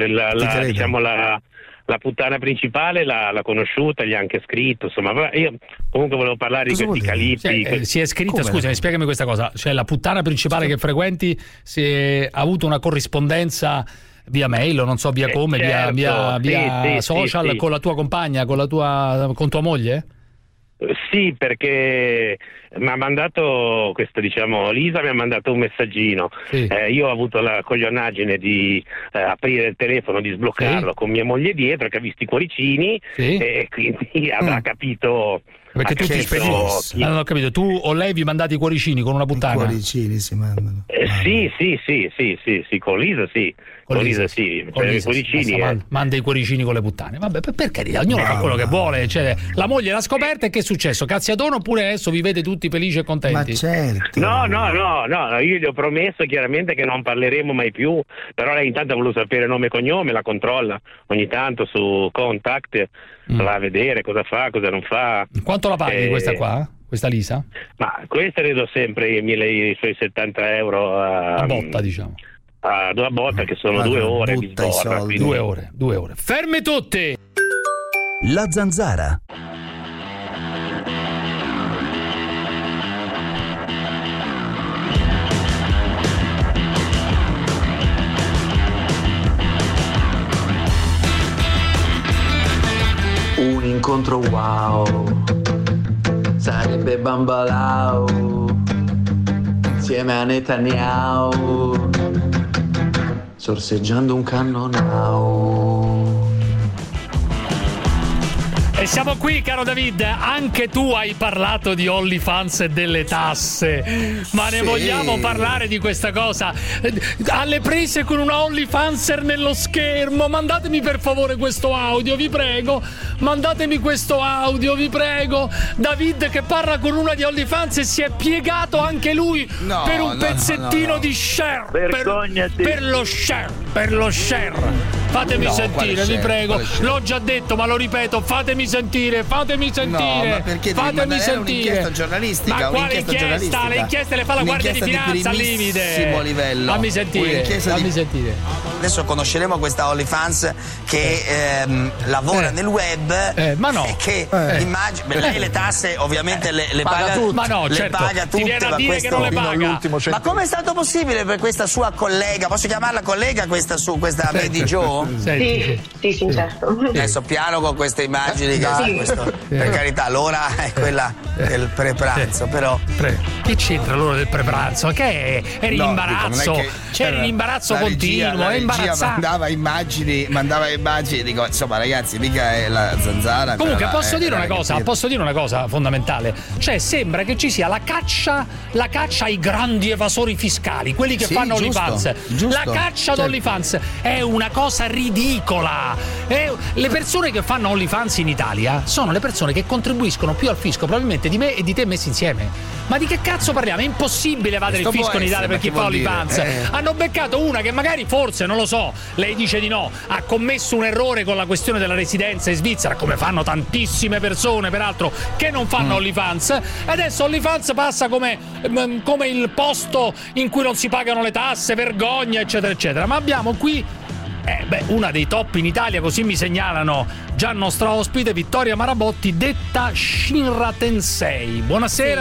la puttana principale l'ha conosciuta, gli ha anche scritto, insomma. Io comunque volevo parlare di questi calippi. Si è scritta, scusami, spiegami questa cosa. Cioè, la puttana principale che frequenti ha avuto una corrispondenza via mail o non so via come, via social con la tua compagna, con tua moglie? Sì, perché mi ha mandato Lisa mi ha mandato un messaggino. Io ho avuto la coglionaggine di aprire il telefono, di sbloccarlo con mia moglie dietro, che ha visto i cuoricini e quindi avrà capito. Perché tu ti spedi. Non ho capito, tu o lei vi mandate i cuoricini con una puttana? I cuoricini si mandano. Sì, con Lisa sì. Con Lisa sì. I cuoricini. Manda i cuoricini con le puttane. Vabbè, per carità, ognuno fa quello che vuole. Cioè, la moglie l'ha scoperta e che è successo? Cazziatone oppure adesso vivete tutti felici e contenti? Ma certo. No, io gli ho promesso chiaramente che non parleremo mai più, però lei intanto ha voluto sapere nome e cognome, la controlla ogni tanto su Contact, va a vedere cosa fa, cosa non fa. Quanto la paghi questa qua? Questa Lisa? Ma questa le do sempre i suoi 70 euro a botta, diciamo. A botta, che sono 2 ore di sborra. 2 ore. Fermi tutti! La Zanzara. Un incontro wow, sarebbe Bambalao insieme a Netanyahu, sorseggiando un cannonau. E siamo qui, caro David, anche tu hai parlato di OnlyFans e delle tasse, ma ne vogliamo parlare di questa cosa? Alle prese con una OnlyFanser nello schermo, mandatemi per favore questo audio, vi prego, mandatemi questo audio, vi prego. David che parla con una di OnlyFans e si è piegato anche lui per un pezzettino di share, per lo share. Fatemi sentire, vi prego. L'ho già detto, ma lo ripeto, fatemi sentire. No, ma perché fatemi sentire. Un'inchiesta giornalistica. Ma quale inchiesta? Le inchieste le fa la Guardia di Finanza al limite. Livello. Fammi sentire. Adesso conosceremo questa OnlyFans che lavora nel web. Ma no. E che lei le tasse ovviamente le paga tutte. Ma no, le paga tutte. Ti viene a dire che non le paga. Ma come è stato possibile per questa sua collega? Posso chiamarla collega questa Lady Joe? Sì, certo. Adesso piano con queste immagini per carità, l'ora è quella del prepranzo, però che c'entra l'ora del prepranzo? Che eri in imbarazzo? C'eri in imbarazzo continuo, è imbarazzante. Mandava immagini, dico, insomma, ragazzi, mica è la Zanzara. Comunque posso dire una cosa fondamentale. Cioè, sembra che ci sia la caccia ai grandi evasori fiscali, quelli che fanno OnlyFans. La caccia ad OnlyFans è una cosa ridicola. Le persone che fanno OnlyFans in Italia sono le persone che contribuiscono più al fisco probabilmente di me e di te messi insieme. Ma di che cazzo parliamo? È impossibile evadere il fisco in Italia per chi fa OnlyFans. Hanno beccato una che magari forse, non lo so, lei dice di no, ha commesso un errore con la questione della residenza in Svizzera, come fanno tantissime persone peraltro che non fanno OnlyFans. Adesso OnlyFans passa come il posto in cui non si pagano le tasse, vergogna, eccetera eccetera. Ma abbiamo qui una dei top in Italia, così mi segnalano, già il nostro ospite Vittoria Marabotti, detta Shinra Tensei. Buonasera.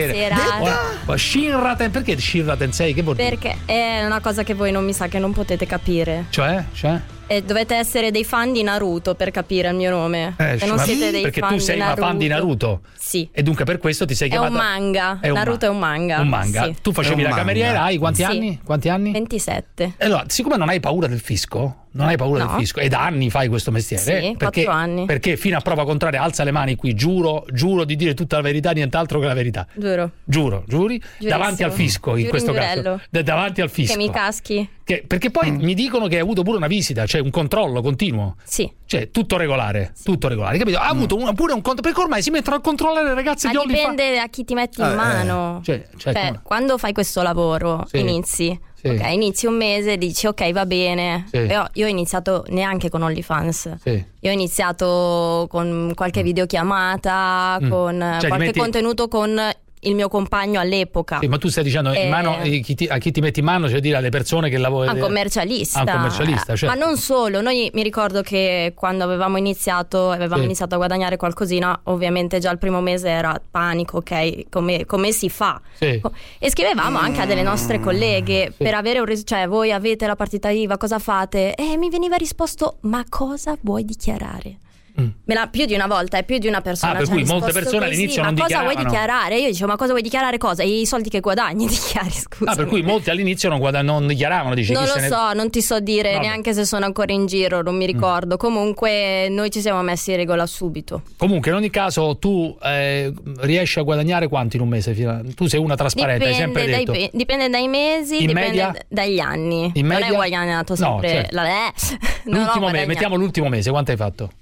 Shinra Tensei, perché Shinra Tensei? Che vuol dire? Perché è una cosa che voi non non potete capire. Cioè? Dovete essere dei fan di Naruto per capire il mio nome. Se non siete dei perché fan tu sei una fan di Naruto. Sì. E dunque per questo ti sei chiamata. È un manga. Naruto è un manga. Un manga. Sì. Tu facevi la cameriera, hai quanti anni? 27. Allora, siccome non hai paura del fisco, Non hai paura del fisco? E da anni fai questo mestiere? Sì, perché, 4 anni. Perché fino a prova contraria alza le mani qui, giuro di dire tutta la verità, nient'altro che la verità. Giuri? Giurissimo. Davanti al fisco, in questo caso. Davanti al fisco. Che mi caschi. Perché poi mi dicono che hai avuto pure una visita, cioè un controllo continuo. Sì. Cioè tutto regolare, capito? Ha avuto pure un controllo, perché ormai si mettono a controllare le ragazze di OnlyFans. Dipende da chi ti metti in mano. Quando fai questo lavoro, inizi. Sì. Ok, inizi un mese, dici ok, va bene. Però io ho iniziato neanche con OnlyFans. Io ho iniziato con qualche videochiamata, con qualche contenuto con il mio compagno all'epoca. Sì, ma tu stai dicendo in mano, a chi ti metti in mano, cioè dire alle persone che lavorano. A un commercialista. Certo. Ma non solo, noi mi ricordo che quando avevamo iniziato a guadagnare qualcosina, ovviamente già il primo mese era panico, ok, come si fa? E scrivevamo anche a delle nostre colleghe per avere cioè voi avete la partita IVA, cosa fate? E mi veniva risposto, ma cosa vuoi dichiarare? Più di una volta e più di una persona. Per cui molte persone all'inizio non dichiaravano. Ma cosa vuoi dichiarare? Io dicevo, ma cosa vuoi dichiarare? Cosa? I soldi che guadagni dichiari, scusa. Per cui molti all'inizio non dichiaravano. Dici, non lo so, non ti so dire neanche se sono ancora in giro, non mi ricordo. Comunque noi ci siamo messi in regola subito. Comunque in ogni caso tu riesci a guadagnare quanto in un mese? Tu sei una trasparente, hai sempre detto. Dipende dai mesi, dipende dagli anni. In media? Non è guadagnato sempre. L'ultimo mese, mettiamo l'ultimo mese, quanto hai fatto?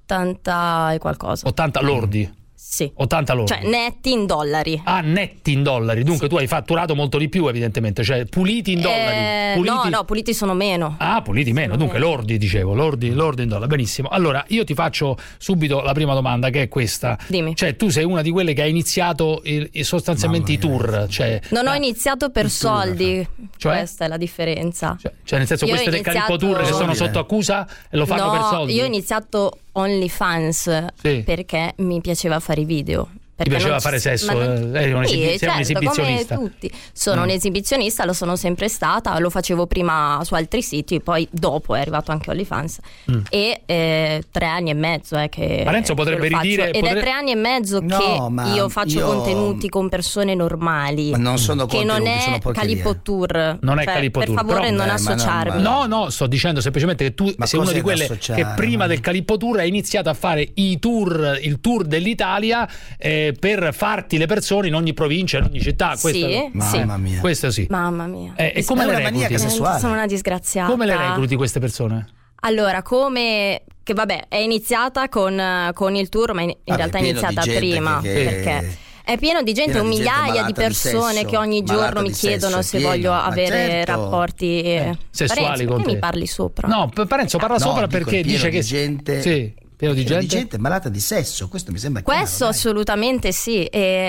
80 e qualcosa. 80 lordi? Sì. 80 lordi. Cioè netti in dollari. Netti in dollari. Dunque tu hai fatturato molto di più, evidentemente. Cioè puliti in dollari. No, puliti sono meno. Puliti meno. Dunque lordi, dicevo. Lordi in dollari. Benissimo. Allora, io ti faccio subito la prima domanda, che è questa. Dimmi. Cioè, tu sei una di quelle che ha iniziato sostanzialmente i tour. Cioè, non ho iniziato per soldi. Cioè? Questa è la differenza. Cioè nel senso, queste del Calippo Tour che sono sotto accusa e lo fanno per soldi? Io ho iniziato OnlyFans perché mi piaceva fare i video. Ti piaceva fare sesso? Eri un esibizionista? Come tutti. Sono un esibizionista, lo sono sempre stata, lo facevo prima su altri siti, poi dopo è arrivato anche OnlyFans. E 3 anni e mezzo che Parenzo potrebbe ridire. Ed è 3 anni e mezzo che io faccio contenuti con persone normali. Ma non sono che non è Calippo Tour. Non è Calippo Tour. Per favore, non associarmi. No, sto dicendo semplicemente che tu sei una di quelle che prima del Calippo Tour hai iniziato a fare il tour dell'Italia. Per farti le persone in ogni provincia, in ogni città. Mamma mia. Questo sì. Mamma mia. E come le recluti? Sono una disgraziata. Come le recluti queste persone? Allora, che vabbè, è iniziata con il tour, ma in realtà è iniziata prima. Perché è pieno di gente, migliaia di persone che ogni giorno mi chiedono se voglio avere rapporti sessuali con te. mi parli sopra? No, Parenzo parla sopra perché dice che gente. Sì. Pieno di gente malata di sesso, questo mi sembra chiaro. Questo assolutamente sì.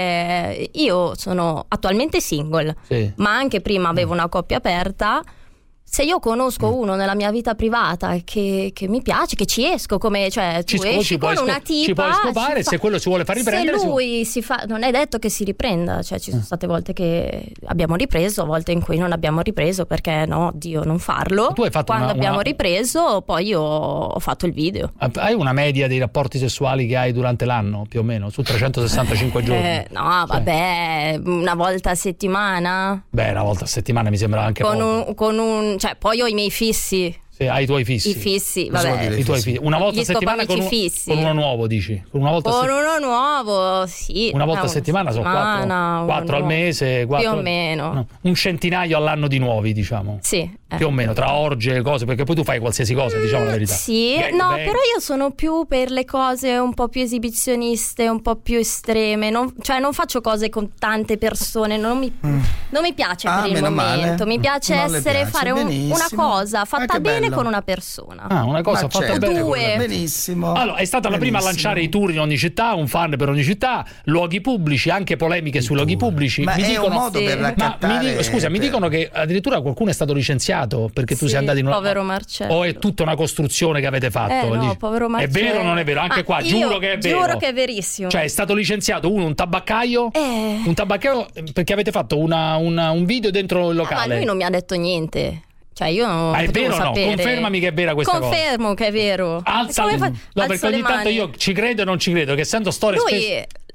Io sono attualmente single, ma anche prima avevo una coppia aperta. Se io conosco uno nella mia vita privata che mi piace, che ci esco, come cioè tu esci con una tipa, ci puoi scopare, se quello si vuole far riprendere. Se lui si fa, non è detto che si riprenda, cioè ci sono state volte che abbiamo ripreso, volte in cui non abbiamo ripreso perché no, Dio, non farlo. Tu hai fatto quando abbiamo ripreso, poi io ho fatto il video. Hai una media dei rapporti sessuali che hai durante l'anno, più o meno, su 365 giorni? No, vabbè, una volta a settimana. Beh, una volta a settimana mi sembra anche poco. Cioè, poi ho i miei fissi. Hai i tuoi fissi. I fissi, vabbè. I tuoi fissi. Una volta a settimana con uno nuovo, dici? Uno nuovo, sì. Una volta a settimana sono 4 al mese, 4, più o meno. No, un centinaio all'anno di nuovi, diciamo. Sì. Più o meno, tra orge e cose, perché poi tu fai qualsiasi cosa, diciamo la verità. Sì, però io sono più per le cose un po' più esibizioniste, un po' più estreme. Non faccio cose con tante persone, non mi piace per il momento. Mi piace fare una cosa fatta bene con una persona. Una cosa fatta bene. Benissimo. Allora, è stata la prima a lanciare i tour in ogni città, un fan per ogni città, luoghi pubblici, anche polemiche sui luoghi pubblici. Ma è un modo per raccattare. Scusa, mi dicono che addirittura qualcuno è stato licenziato perché tu sei andato in una. Povero Marcello. O è tutta una costruzione che avete fatto? No, povero Marcello. È vero o non è vero? Anche qua, giuro che è vero. Giuro che è verissimo. Cioè, è stato licenziato un tabaccaio. Un tabaccaio perché avete fatto un video dentro il locale. Ma lui non mi ha detto niente. Cioè io non è vero o no? Confermami che è vera questa cosa. Confermo che è vero. Perché ogni tanto io ci credo e non ci credo, che essendo storie lui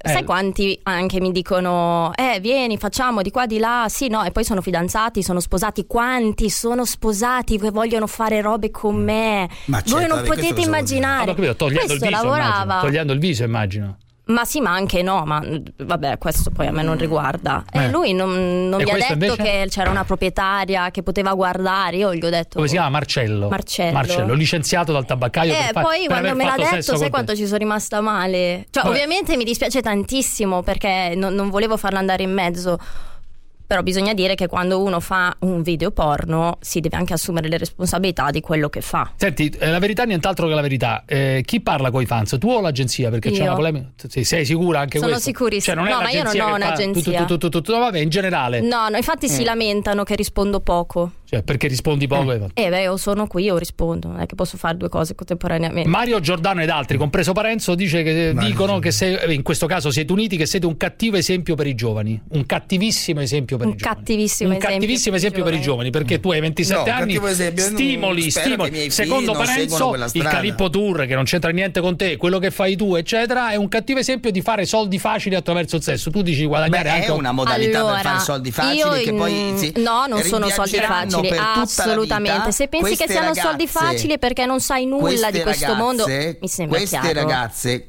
sai quanti anche mi dicono vieni, facciamo di qua di là, sì, no, e poi sono fidanzati, sono sposati. Quanti sono sposati che vogliono fare robe con me? Voi non potete immaginare. Togliendo il viso, lavorava. Togliendo il viso, immagino. Ma sì, ma anche no, ma vabbè, questo poi a me non riguarda. E lui non mi ha detto invece? Che c'era una proprietaria che poteva guardare. Io gli ho detto. Come si chiama? Marcello, licenziato dal tabaccaio. Poi quando me l'ha detto, sai quanto ci sono rimasta male? Cioè, ovviamente mi dispiace tantissimo perché non volevo farla andare in mezzo. Però bisogna dire che quando uno fa un video porno si deve anche assumere le responsabilità di quello che fa. Senti, la verità nient'altro che la verità. Chi parla con i fans? Tu o l'agenzia? Perché c'è una polemica. Sei sicura anche Sono questo? Sicurissima. Cioè, non è ma io non ho un'agenzia. No, vabbè, in generale. No, infatti si lamentano che rispondo poco. Cioè, perché rispondi poco? Io sono qui, io rispondo. Non è che posso fare due cose contemporaneamente. Mario Giordano ed altri, compreso Parenzo, dicono che in questo caso siete uniti, che siete un cattivo esempio per i giovani. Un cattivissimo esempio per i giovani. Un cattivissimo esempio per i giovani, perché tu hai 27 anni, stimoli. Secondo Parenzo, il Calippo Tour, che non c'entra niente con te, quello che fai tu, eccetera, è un cattivo esempio di fare soldi facili attraverso il sesso. Tu dici guadagnare anche. È una modalità per fare soldi facili che poi no, non sono soldi facili. Assolutamente. Se pensi che siano soldi facili perché non sai nulla di questo mondo, mi sembra chiaro.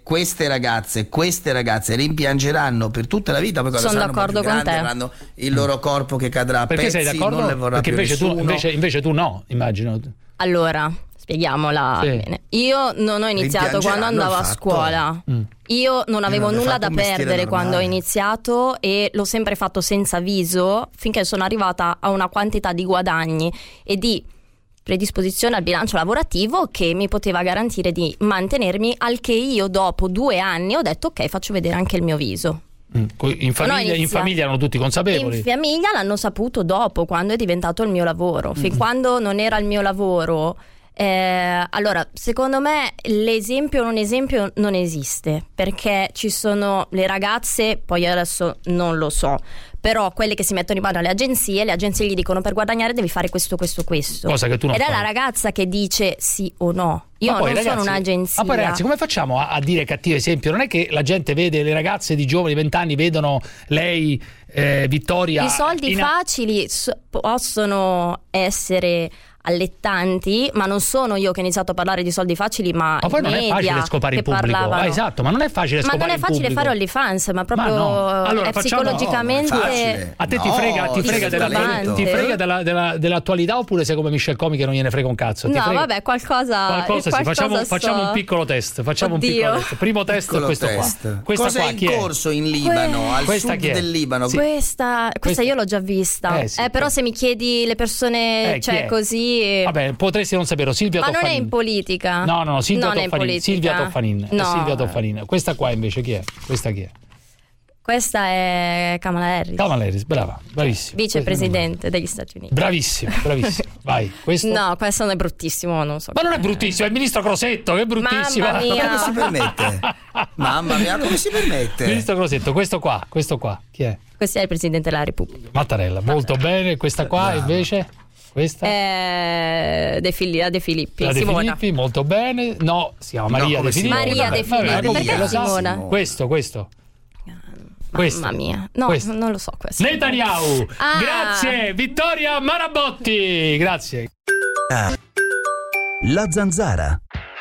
Queste ragazze rimpiangeranno per tutta la vita. Poi sono d'accordo con te. Avranno il loro corpo che cadrà a perché pezzi, sei d'accordo? Non le vorrà perché più invece tu no, immagino. Allora, spieghiamola bene. Io non ho iniziato quando andavo a scuola. Io non avevo nulla da perdere quando ho iniziato e l'ho sempre fatto senza viso finché sono arrivata a una quantità di guadagni e di predisposizione al bilancio lavorativo che mi poteva garantire di mantenermi, al che io dopo 2 anni ho detto ok, faccio vedere anche il mio viso. In famiglia erano tutti consapevoli? In famiglia l'hanno saputo dopo, quando è diventato il mio lavoro. Fin quando non era il mio lavoro, allora secondo me l'esempio non esiste, perché ci sono le ragazze, poi adesso non lo so, però quelle che si mettono in mano alle agenzie, le agenzie gli dicono per guadagnare devi fare questo. Cosa che tu non ed fai. è la ragazza che dice sì o no. Io non sono un'agenzia. Ma poi ragazzi, come facciamo a dire cattivo esempio? Non è che la gente vede le ragazze di giovani 20 anni, vedono lei, Vittoria. I soldi facili possono essere allettanti, ma non sono io che ho iniziato a parlare di soldi facili, ma poi non è facile scopare il pubblico. Esatto, ma non è facile scopare il pubblico. Ma non è facile fare OnlyFans, ma proprio allora, è psicologicamente a te ti frega dell'attualità, oppure sei come Michelle Comi che non gliene frega un cazzo? Vabbè, qualcosa sì, facciamo un piccolo test. Primo test, questo qua. Cosa è in corso in Libano, al sud del Libano? Questa io l'ho già vista. Però se mi chiedi le persone, cioè così. Vabbè, potresti non saperlo. Silvia Toffanin. Ma non è in politica. No, Silvia Toffanin. Questa qua invece chi è? Questa chi è? Questa è Kamala Harris. Brava, bravissima. Vicepresidente degli Stati Uniti. Bravissima. Vai. Questo non è bruttissimo, non so. Ma non è bruttissimo, è il ministro Crosetto, che è bruttissimo. Mamma mia. Come si permette? Mamma mia, come si permette? Ministro Crosetto, questo qua, chi è? Questo è il Presidente della Repubblica. Mattarella, molto bene. Questa qua invece? Questa? De Filippi. Simona. De Filippi, molto bene. No, si chiama Maria De Filippi. Maria De Filippi, perché Simona? Questo. Mamma mia, non lo so questo. Netanyahu. Grazie, Vittoria Marabotti. Grazie. La Zanzara.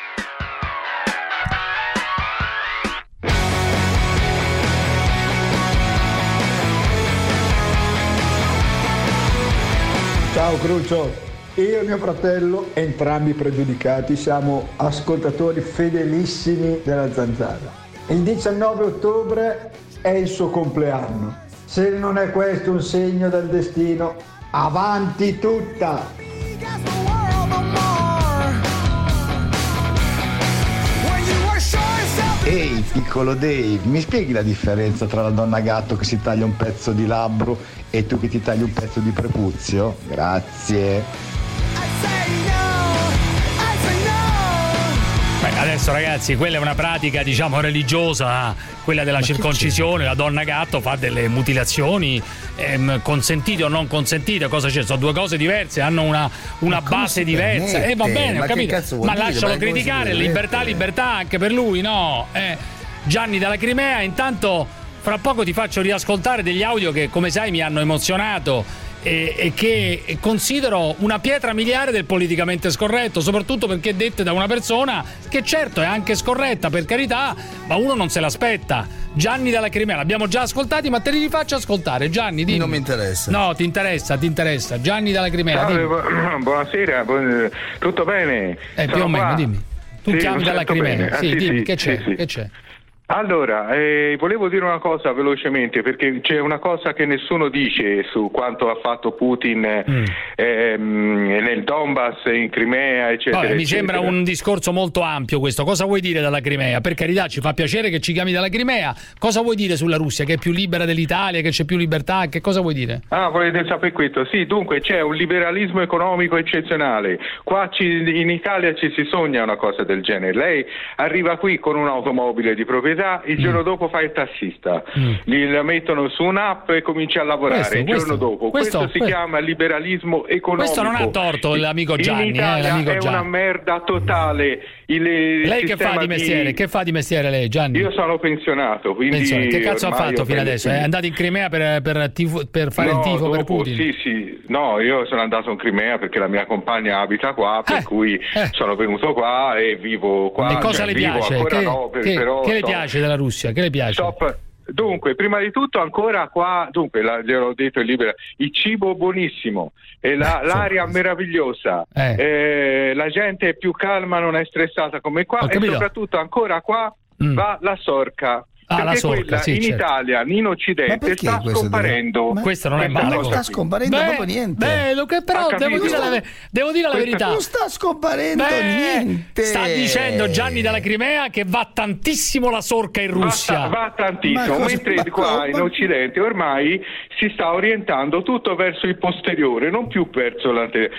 Ciao Crucio, io e mio fratello, entrambi pregiudicati, siamo ascoltatori fedelissimi della Zanzara. Il 19 ottobre è il suo compleanno. Se non è questo un segno del destino, avanti tutta! Ehi, piccolo Dave, mi spieghi la differenza tra la donna gatto che si taglia un pezzo di labbro e tu che ti tagli un pezzo di prepuzio? Grazie. Adesso ragazzi, quella è una pratica diciamo religiosa, quella della circoncisione. La donna gatto fa delle mutilazioni consentite o non consentite, cosa c'è? Sono due cose diverse, hanno una base diversa. Va bene, ho capito. Ma lascialo criticare, libertà anche per lui, no? Gianni dalla Crimea. Intanto fra poco ti faccio riascoltare degli audio che, come sai, mi hanno emozionato e che considero una pietra miliare del politicamente scorretto, soprattutto perché dette da una persona che certo è anche scorretta, per carità, ma uno non se l'aspetta. Gianni dalla Crimea, l'abbiamo già ascoltati, ma te li rifaccio ascoltare. Gianni, dimmi. Non mi interessa. No, ti interessa. Gianni dalla Crimea. Buonasera, tutto bene? Più o meno, dimmi. Tu chiami dalla Crimea. Sì, dimmi, che c'è? Che c'è? Allora, volevo dire una cosa velocemente, perché c'è una cosa che nessuno dice su quanto ha fatto Putin nel Donbass, in Crimea, eccetera. Mi sembra un discorso molto ampio questo. Cosa vuoi dire dalla Crimea? Per carità, ci fa piacere che ci chiami dalla Crimea. Cosa vuoi dire sulla Russia? Che è più libera dell'Italia, che c'è più libertà? Che cosa vuoi dire? Volete sapere questo? Sì, dunque c'è un liberalismo economico eccezionale. Qua in Italia ci si sogna una cosa del genere. Lei arriva qui con un'automobile di proprietà, il giorno dopo fa il tassista, la mettono su un'app e comincia a lavorare il giorno dopo. Questo si chiama liberalismo economico. Questo non ha torto l'amico Gianni. In Italia è una merda totale. Lei che fa di mestiere? Che fa di mestiere lei, Gianni? Io sono pensionato, quindi che cazzo ha fatto fino adesso? È andato in Crimea per fare il tifo per Putin? Sì. No, io sono andato in Crimea perché la mia compagna abita qua, per cui sono venuto qua e vivo qua. E cosa le piace? Che le piace della Russia? Che le piace? Dunque, prima di tutto ancora qua, gliel'ho detto, è libera, il cibo buonissimo, e l'aria meravigliosa, la gente è più calma, non è stressata come qua, e soprattutto ancora qua va la sorca. Perché quella in Italia, in Occidente, sta scomparendo. Questo non è male. Non sta scomparendo proprio niente. Però devo dire la verità. Non sta scomparendo niente. Sta dicendo Gianni dalla Crimea che va tantissimo la sorca in Russia. Va tantissimo, mentre qua in Occidente ormai si sta orientando tutto verso il posteriore, non più verso l'anteriore.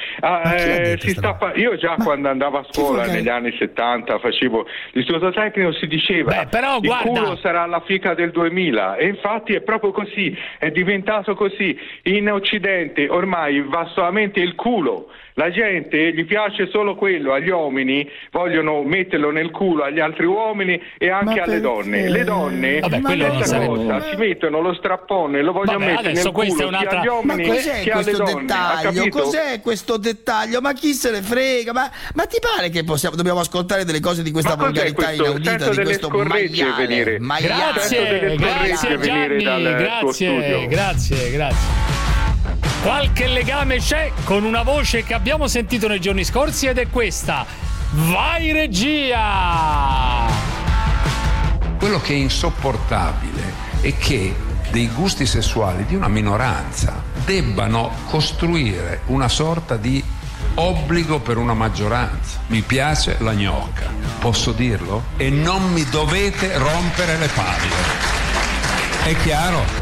Io già quando andavo a scuola negli anni 70 facevo l'istituto tecnico, si diceva però il culo sarà la fica del 2000, e infatti è proprio così, è diventato così. In Occidente ormai va solamente il culo, la gente gli piace solo quello, agli uomini vogliono metterlo nel culo agli altri uomini e anche alle donne. Le donne stessa cosa, si mettono lo strappone, lo vogliono mettere nel culo sia agli uomini che alle donne. Cos'è questo dettaglio? Ma chi se ne frega? Ma ti pare che dobbiamo ascoltare delle cose di questa volgarità inaudita, di questo maiale? Grazie Gianni, grazie. Qualche legame c'è con una voce che abbiamo sentito nei giorni scorsi, ed è questa. Vai regia! Quello che è insopportabile è che dei gusti sessuali di una minoranza debbano costruire una sorta di obbligo per una maggioranza. Mi piace la gnocca, posso dirlo? E non mi dovete rompere le palle. È chiaro?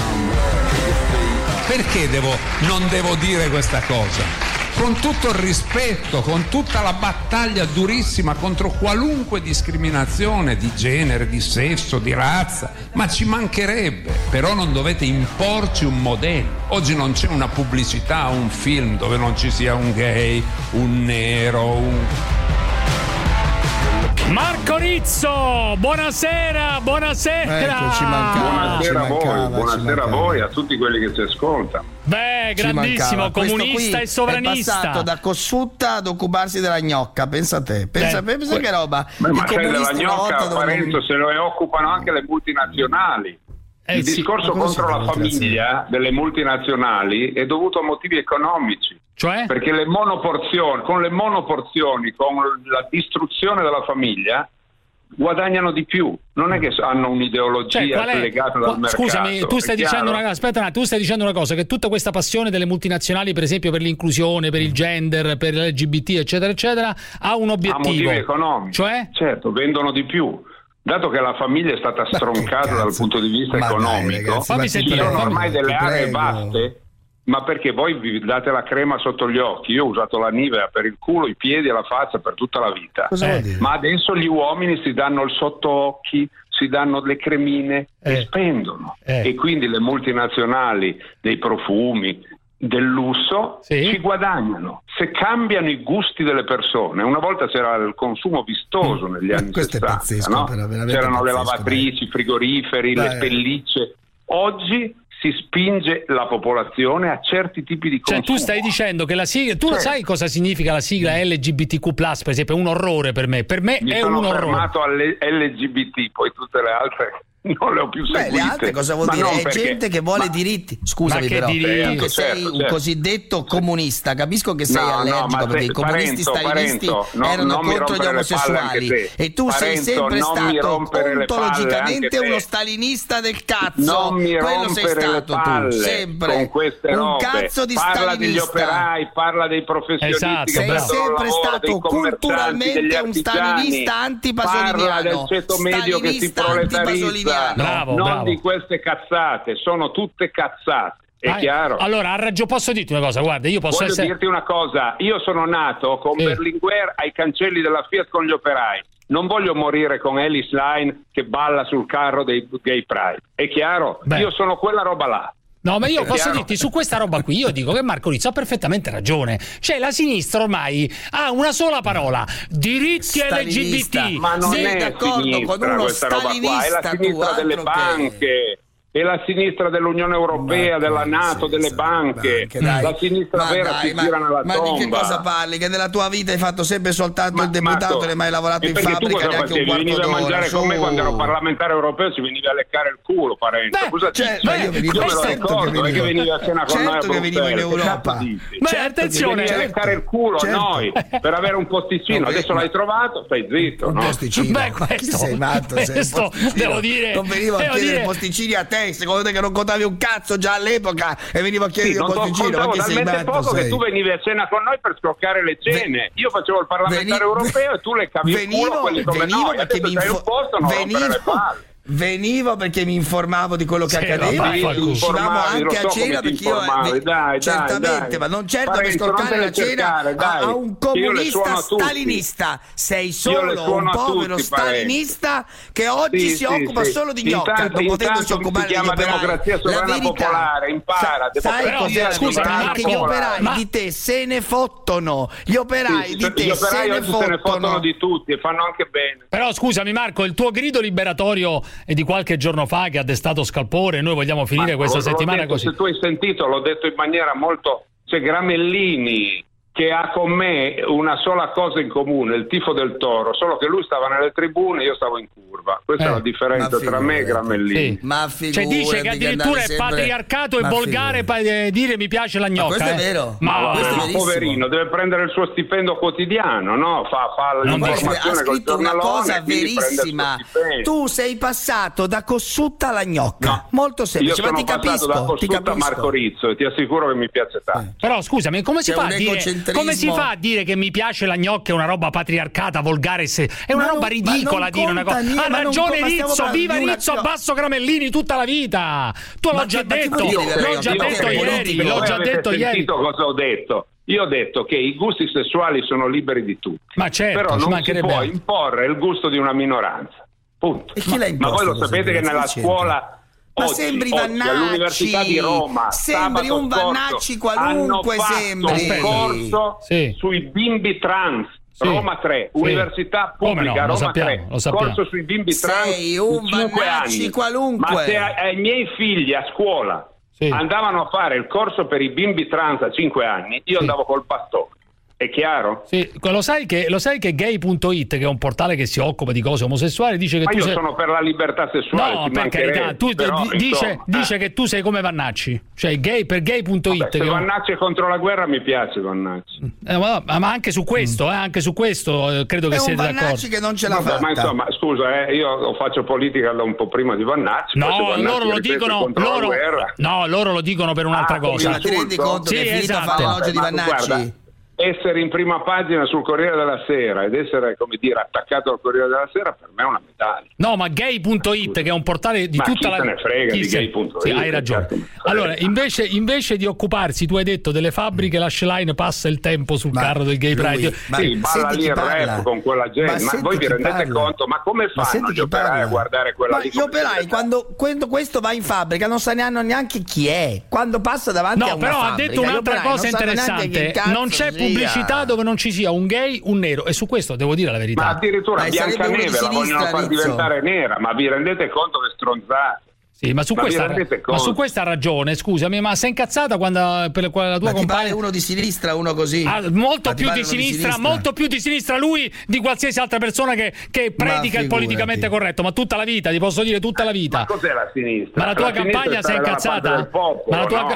Perché non devo dire questa cosa? Con tutto il rispetto, con tutta la battaglia durissima contro qualunque discriminazione di genere, di sesso, di razza, ma ci mancherebbe. Però non dovete imporci un modello. Oggi non c'è una pubblicità, un film dove non ci sia un gay, un nero, Marco Rizzo, buonasera. Ci mancava, buonasera a voi, a tutti quelli che ci ascoltano. Grandissimo, comunista e sovranista. È passato da Cossutta ad occuparsi della gnocca, pensa a te. Pensa che roba. Ma della gnocca, Parenzo, se lo occupano anche le multinazionali. Il discorso contro la famiglia delle multinazionali è dovuto a motivi economici. Cioè? Perché con le monoporzioni, con la distruzione della famiglia, guadagnano di più. Non è che hanno un'ideologia legata dal mercato. Scusami, tu stai dicendo una cosa, che tutta questa passione delle multinazionali, per esempio per l'inclusione, per il gender, per l'LGBT, eccetera, eccetera, ha un obiettivo. Ha motivi economici. Cioè? Certo, vendono di più. Dato che la famiglia è stata stroncata dal punto di vista economico, ci sono ormai delle aree vaste. Ma perché voi vi date la crema sotto gli occhi? Io ho usato la Nivea per il culo, i piedi e la faccia per tutta la vita. Ma adesso gli uomini si danno il sottoocchi, si danno le cremine e spendono. E quindi le multinazionali dei profumi, del lusso ci guadagnano. Se cambiano i gusti delle persone, una volta c'era il consumo vistoso negli anni 60, pazzesco, no? però, c'erano le lavatrici, i frigoriferi, le pellicce. Oggi si spinge la popolazione a certi tipi di consumo. Cioè tu stai dicendo che la sigla, tu sai cosa significa la sigla LGBTQ+, per esempio? È un orrore per me Mi è sono un orrore. fermato alle LGBT, poi tutte le altre non le ho più seguite. Le altre cosa vuol dire? È gente che vuole diritti. Scusami, però tu che sei un cosiddetto comunista, capisco che sei allergico perché i comunisti stalinisti erano contro gli omosessuali e tu sei sempre stato ontologicamente uno stalinista del cazzo. Quello sei stato tu, sempre con queste un robe. cazzo di parla stalinista. Degli operai, parla dei professionisti, sei sempre stato culturalmente un stalinista antipasoliniano. Parla del ceto medio che si proletarizza. Bravo. Di queste cazzate, sono tutte cazzate. È chiaro? Allora, posso dirti una cosa, guarda, io posso dirti una cosa, io sono nato con Berlinguer ai cancelli della Fiat con gli operai. Non voglio morire con Alice Line che balla sul carro dei Gay Pride. È chiaro? Io sono quella roba là. No, ma io posso dirti su questa roba qui, io dico che Marco Rizzo ha perfettamente ragione. Cioè la sinistra ormai ha una sola parola: diritti LGBT. Ma non sei è d'accordo sinistra con uno questa roba qua, è la sinistra delle banche. E la sinistra dell'Unione Europea, della NATO, delle banche, la sinistra vera si gira nella tomba. Ma di che cosa parli? Che nella tua vita hai fatto sempre soltanto il deputato, non hai mai lavorato in fabbrica neanche un quarto d'ora. Venivi a mangiare con me quando ero parlamentare europeo, ci venivi a leccare il culo, Parenzo. Cosa io me lo ricordo, è che venivi a cena con noi a che venivo in Europa. Attenzione, venivi a leccare il culo a noi per avere un posticino. Adesso l'hai trovato, stai zitto, no? Un posticino. Sei matto, devo dire. Non venivo a chiedere posticini a te. Secondo te che non contavi un cazzo già all'epoca e venivo a chiedere un posticino? Ma che sei matto, poco che tu venivi a cena con noi per scroccare le cene. Io facevo il parlamentare europeo e tu le cavi il culo quelli come noi. Adesso c'hai un posto, non rompere le palle. Venivo perché mi informavo di quello che accadeva e uscivamo anche a cena perché io certamente, ma non certo per scroccare la cena a un comunista stalinista. Sei solo un povero stalinista che oggi si occupa solo di gnocca, non potendosi occupare degli operai. Democrazia sovrana popolare, impara. Sai cos'è? Scusa, che gli operai di te se ne fottono. Gli operai di te se ne fottono di tutti e fanno anche bene. Però scusami Marco, il tuo grido liberatorio è di qualche giorno fa che ha destato scalpore. Noi vogliamo finire questa settimana così. Se tu hai sentito, l'ho detto in maniera molto. C'è Gramellini che ha con me una sola cosa in comune, il tifo del Toro, solo che lui stava nelle tribune e io stavo in curva. Questa è la differenza tra me e Gramellini. Ma cioè dice che addirittura è patriarcato e volgare dire mi piace la gnocca. Questo è vero. Ma poverino, deve prendere il suo stipendio quotidiano, no? Fa l'informazione ha scritto una cosa verissima. Tu sei passato da Cossutta alla gnocca. Molto semplice, ma ti capisco. Da Cossutta a Marco Rizzo e ti assicuro che mi piace tanto. Però scusami, come si fa a dire? Come si fa a dire che mi piace la gnocca è una roba patriarcata, volgare? È una roba ridicola dire una cosa. Ha ragione Rizzo, viva Rizzo, abbasso Gramellini tutta la vita. Tu l'ho già detto ieri. Cosa ho detto? Io ho detto che i gusti sessuali sono liberi di tutti. Ma certo, però non si può imporre il gusto di una minoranza. Punto. Ma voi lo sapete che nella scuola sembri Vannacci all'Università di Roma sembri un Vannacci qualunque, sembri un corso sui bimbi trans. Roma 3, Università Pubblica, Roma 3, corso sui bimbi trans. Sei un Vannacci qualunque. Ma se ai miei figli a scuola andavano a fare il corso per i bimbi trans a 5 anni, io andavo col bastone. È chiaro? Sì, lo sai che gay.it, che è un portale che si occupa di cose omosessuali, dice che io sono per la libertà sessuale. No, per carità, dice che tu sei come Vannacci, cioè per gay.it. Se Vannacci è contro la guerra mi piace Vannacci. Ma anche su questo, credo che siete d'accordo. Vannacci che non ce l'ha fatta. Ma insomma, scusa, io faccio politica da un po' prima di Vannacci. No, loro lo dicono loro lo dicono per un'altra cosa. Ma ti rendi conto che è finito a fare l'elogio di Vannacci? essere in prima pagina sul Corriere della Sera ed essere, come dire, attaccato al Corriere della Sera, per me è una medaglia. No, ma gay.it, che è un portale di tutta la... Ma chi se ne frega di gay.it? Sì, hai ragione. Allora, invece di occuparsi, tu hai detto, delle fabbriche, la Schlein passa il tempo sul carro del Gay Pride. Sì, balla lì il rap con quella gente. Ma voi vi rendete conto? Ma come fanno gli operai a guardare quella lì? Gli operai, quando questo va in fabbrica, non sanno neanche chi è. Quando passa davanti a una però fabbrica, ha detto un'altra cosa interessante. Non c'è pubblicità dove non ci sia un gay, un nero, e su questo devo dire la verità. Ma addirittura Biancaneve la vogliono far diventare nera, ma vi rendete conto che stronzate? Sì, ma su questa ha ragione, scusami, ma sei incazzata quando per la tua compagna... Ti pare uno di sinistra, uno così? Molto più di sinistra lui di qualsiasi altra persona che predica il politicamente corretto, ma tutta la vita, ti posso dire tutta la vita. Ma cos'è la sinistra? Ma la tua compagna sei incazzata? Ma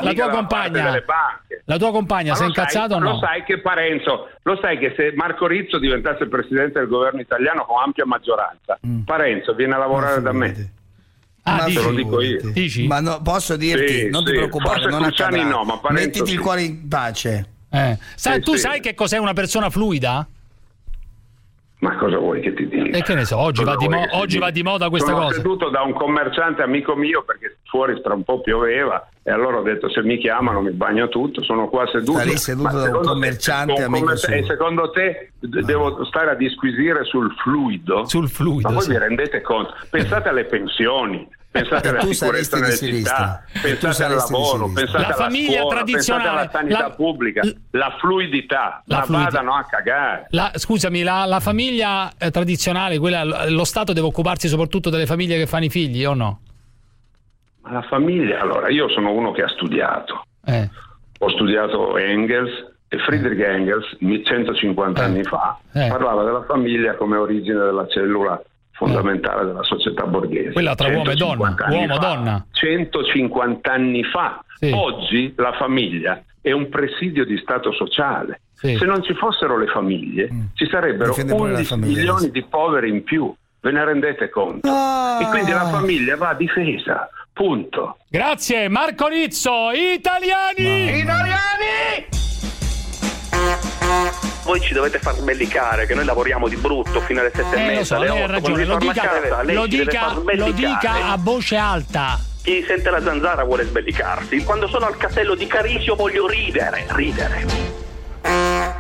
la tua compagna sei incazzata o no? Lo sai che Parenzo, lo sai che se Marco Rizzo diventasse presidente del governo italiano con ampia maggioranza, Parenzo viene a lavorare da me. Te lo dico io. Dici? Ma no, posso dirti, non ti preoccupare, non accadrà. No, ma mettiti il cuore in pace. Sai che cos'è una persona fluida? Ma cosa vuoi che ti dica? E che ne so, oggi va di moda questa cosa. Sono seduto da un commerciante amico mio, perché fuori tra un po' pioveva, e allora ho detto: se mi chiamano mi bagno tutto. Sono qua seduto. Sarei seduto da un commerciante amico suo. E secondo te devo stare a disquisire sul fluido? Ma voi vi rendete conto? Pensate alle pensioni, pensate alla sicurezza nelle città, pensate al lavoro, pensate alla scuola, pensate alla sanità pubblica, la fluidità, vadano a cagare. Scusami, la famiglia tradizionale, lo Stato deve occuparsi soprattutto delle famiglie che fanno i figli, o no? Ma la famiglia, allora, io sono uno che ha studiato. Ho studiato Engels, e Friedrich Engels 150 anni fa parlava della famiglia come origine della cellula fondamentale della società borghese. Quella tra uomo e donna. 150 anni fa. Sì. Oggi la famiglia è un presidio di stato sociale. Sì. Se non ci fossero le famiglie, ci sarebbero 11 milioni di poveri in più. Ve ne rendete conto? E quindi la famiglia va difesa. Punto. Grazie Marco Rizzo. Italiani! Voi ci dovete far sbellicare che noi lavoriamo di brutto fino alle 7:30. Lo so, lei ha ragione, lo dica a voce alta. Chi sente la zanzara vuole sbellicarsi. Quando sono al castello di Carisio voglio ridere.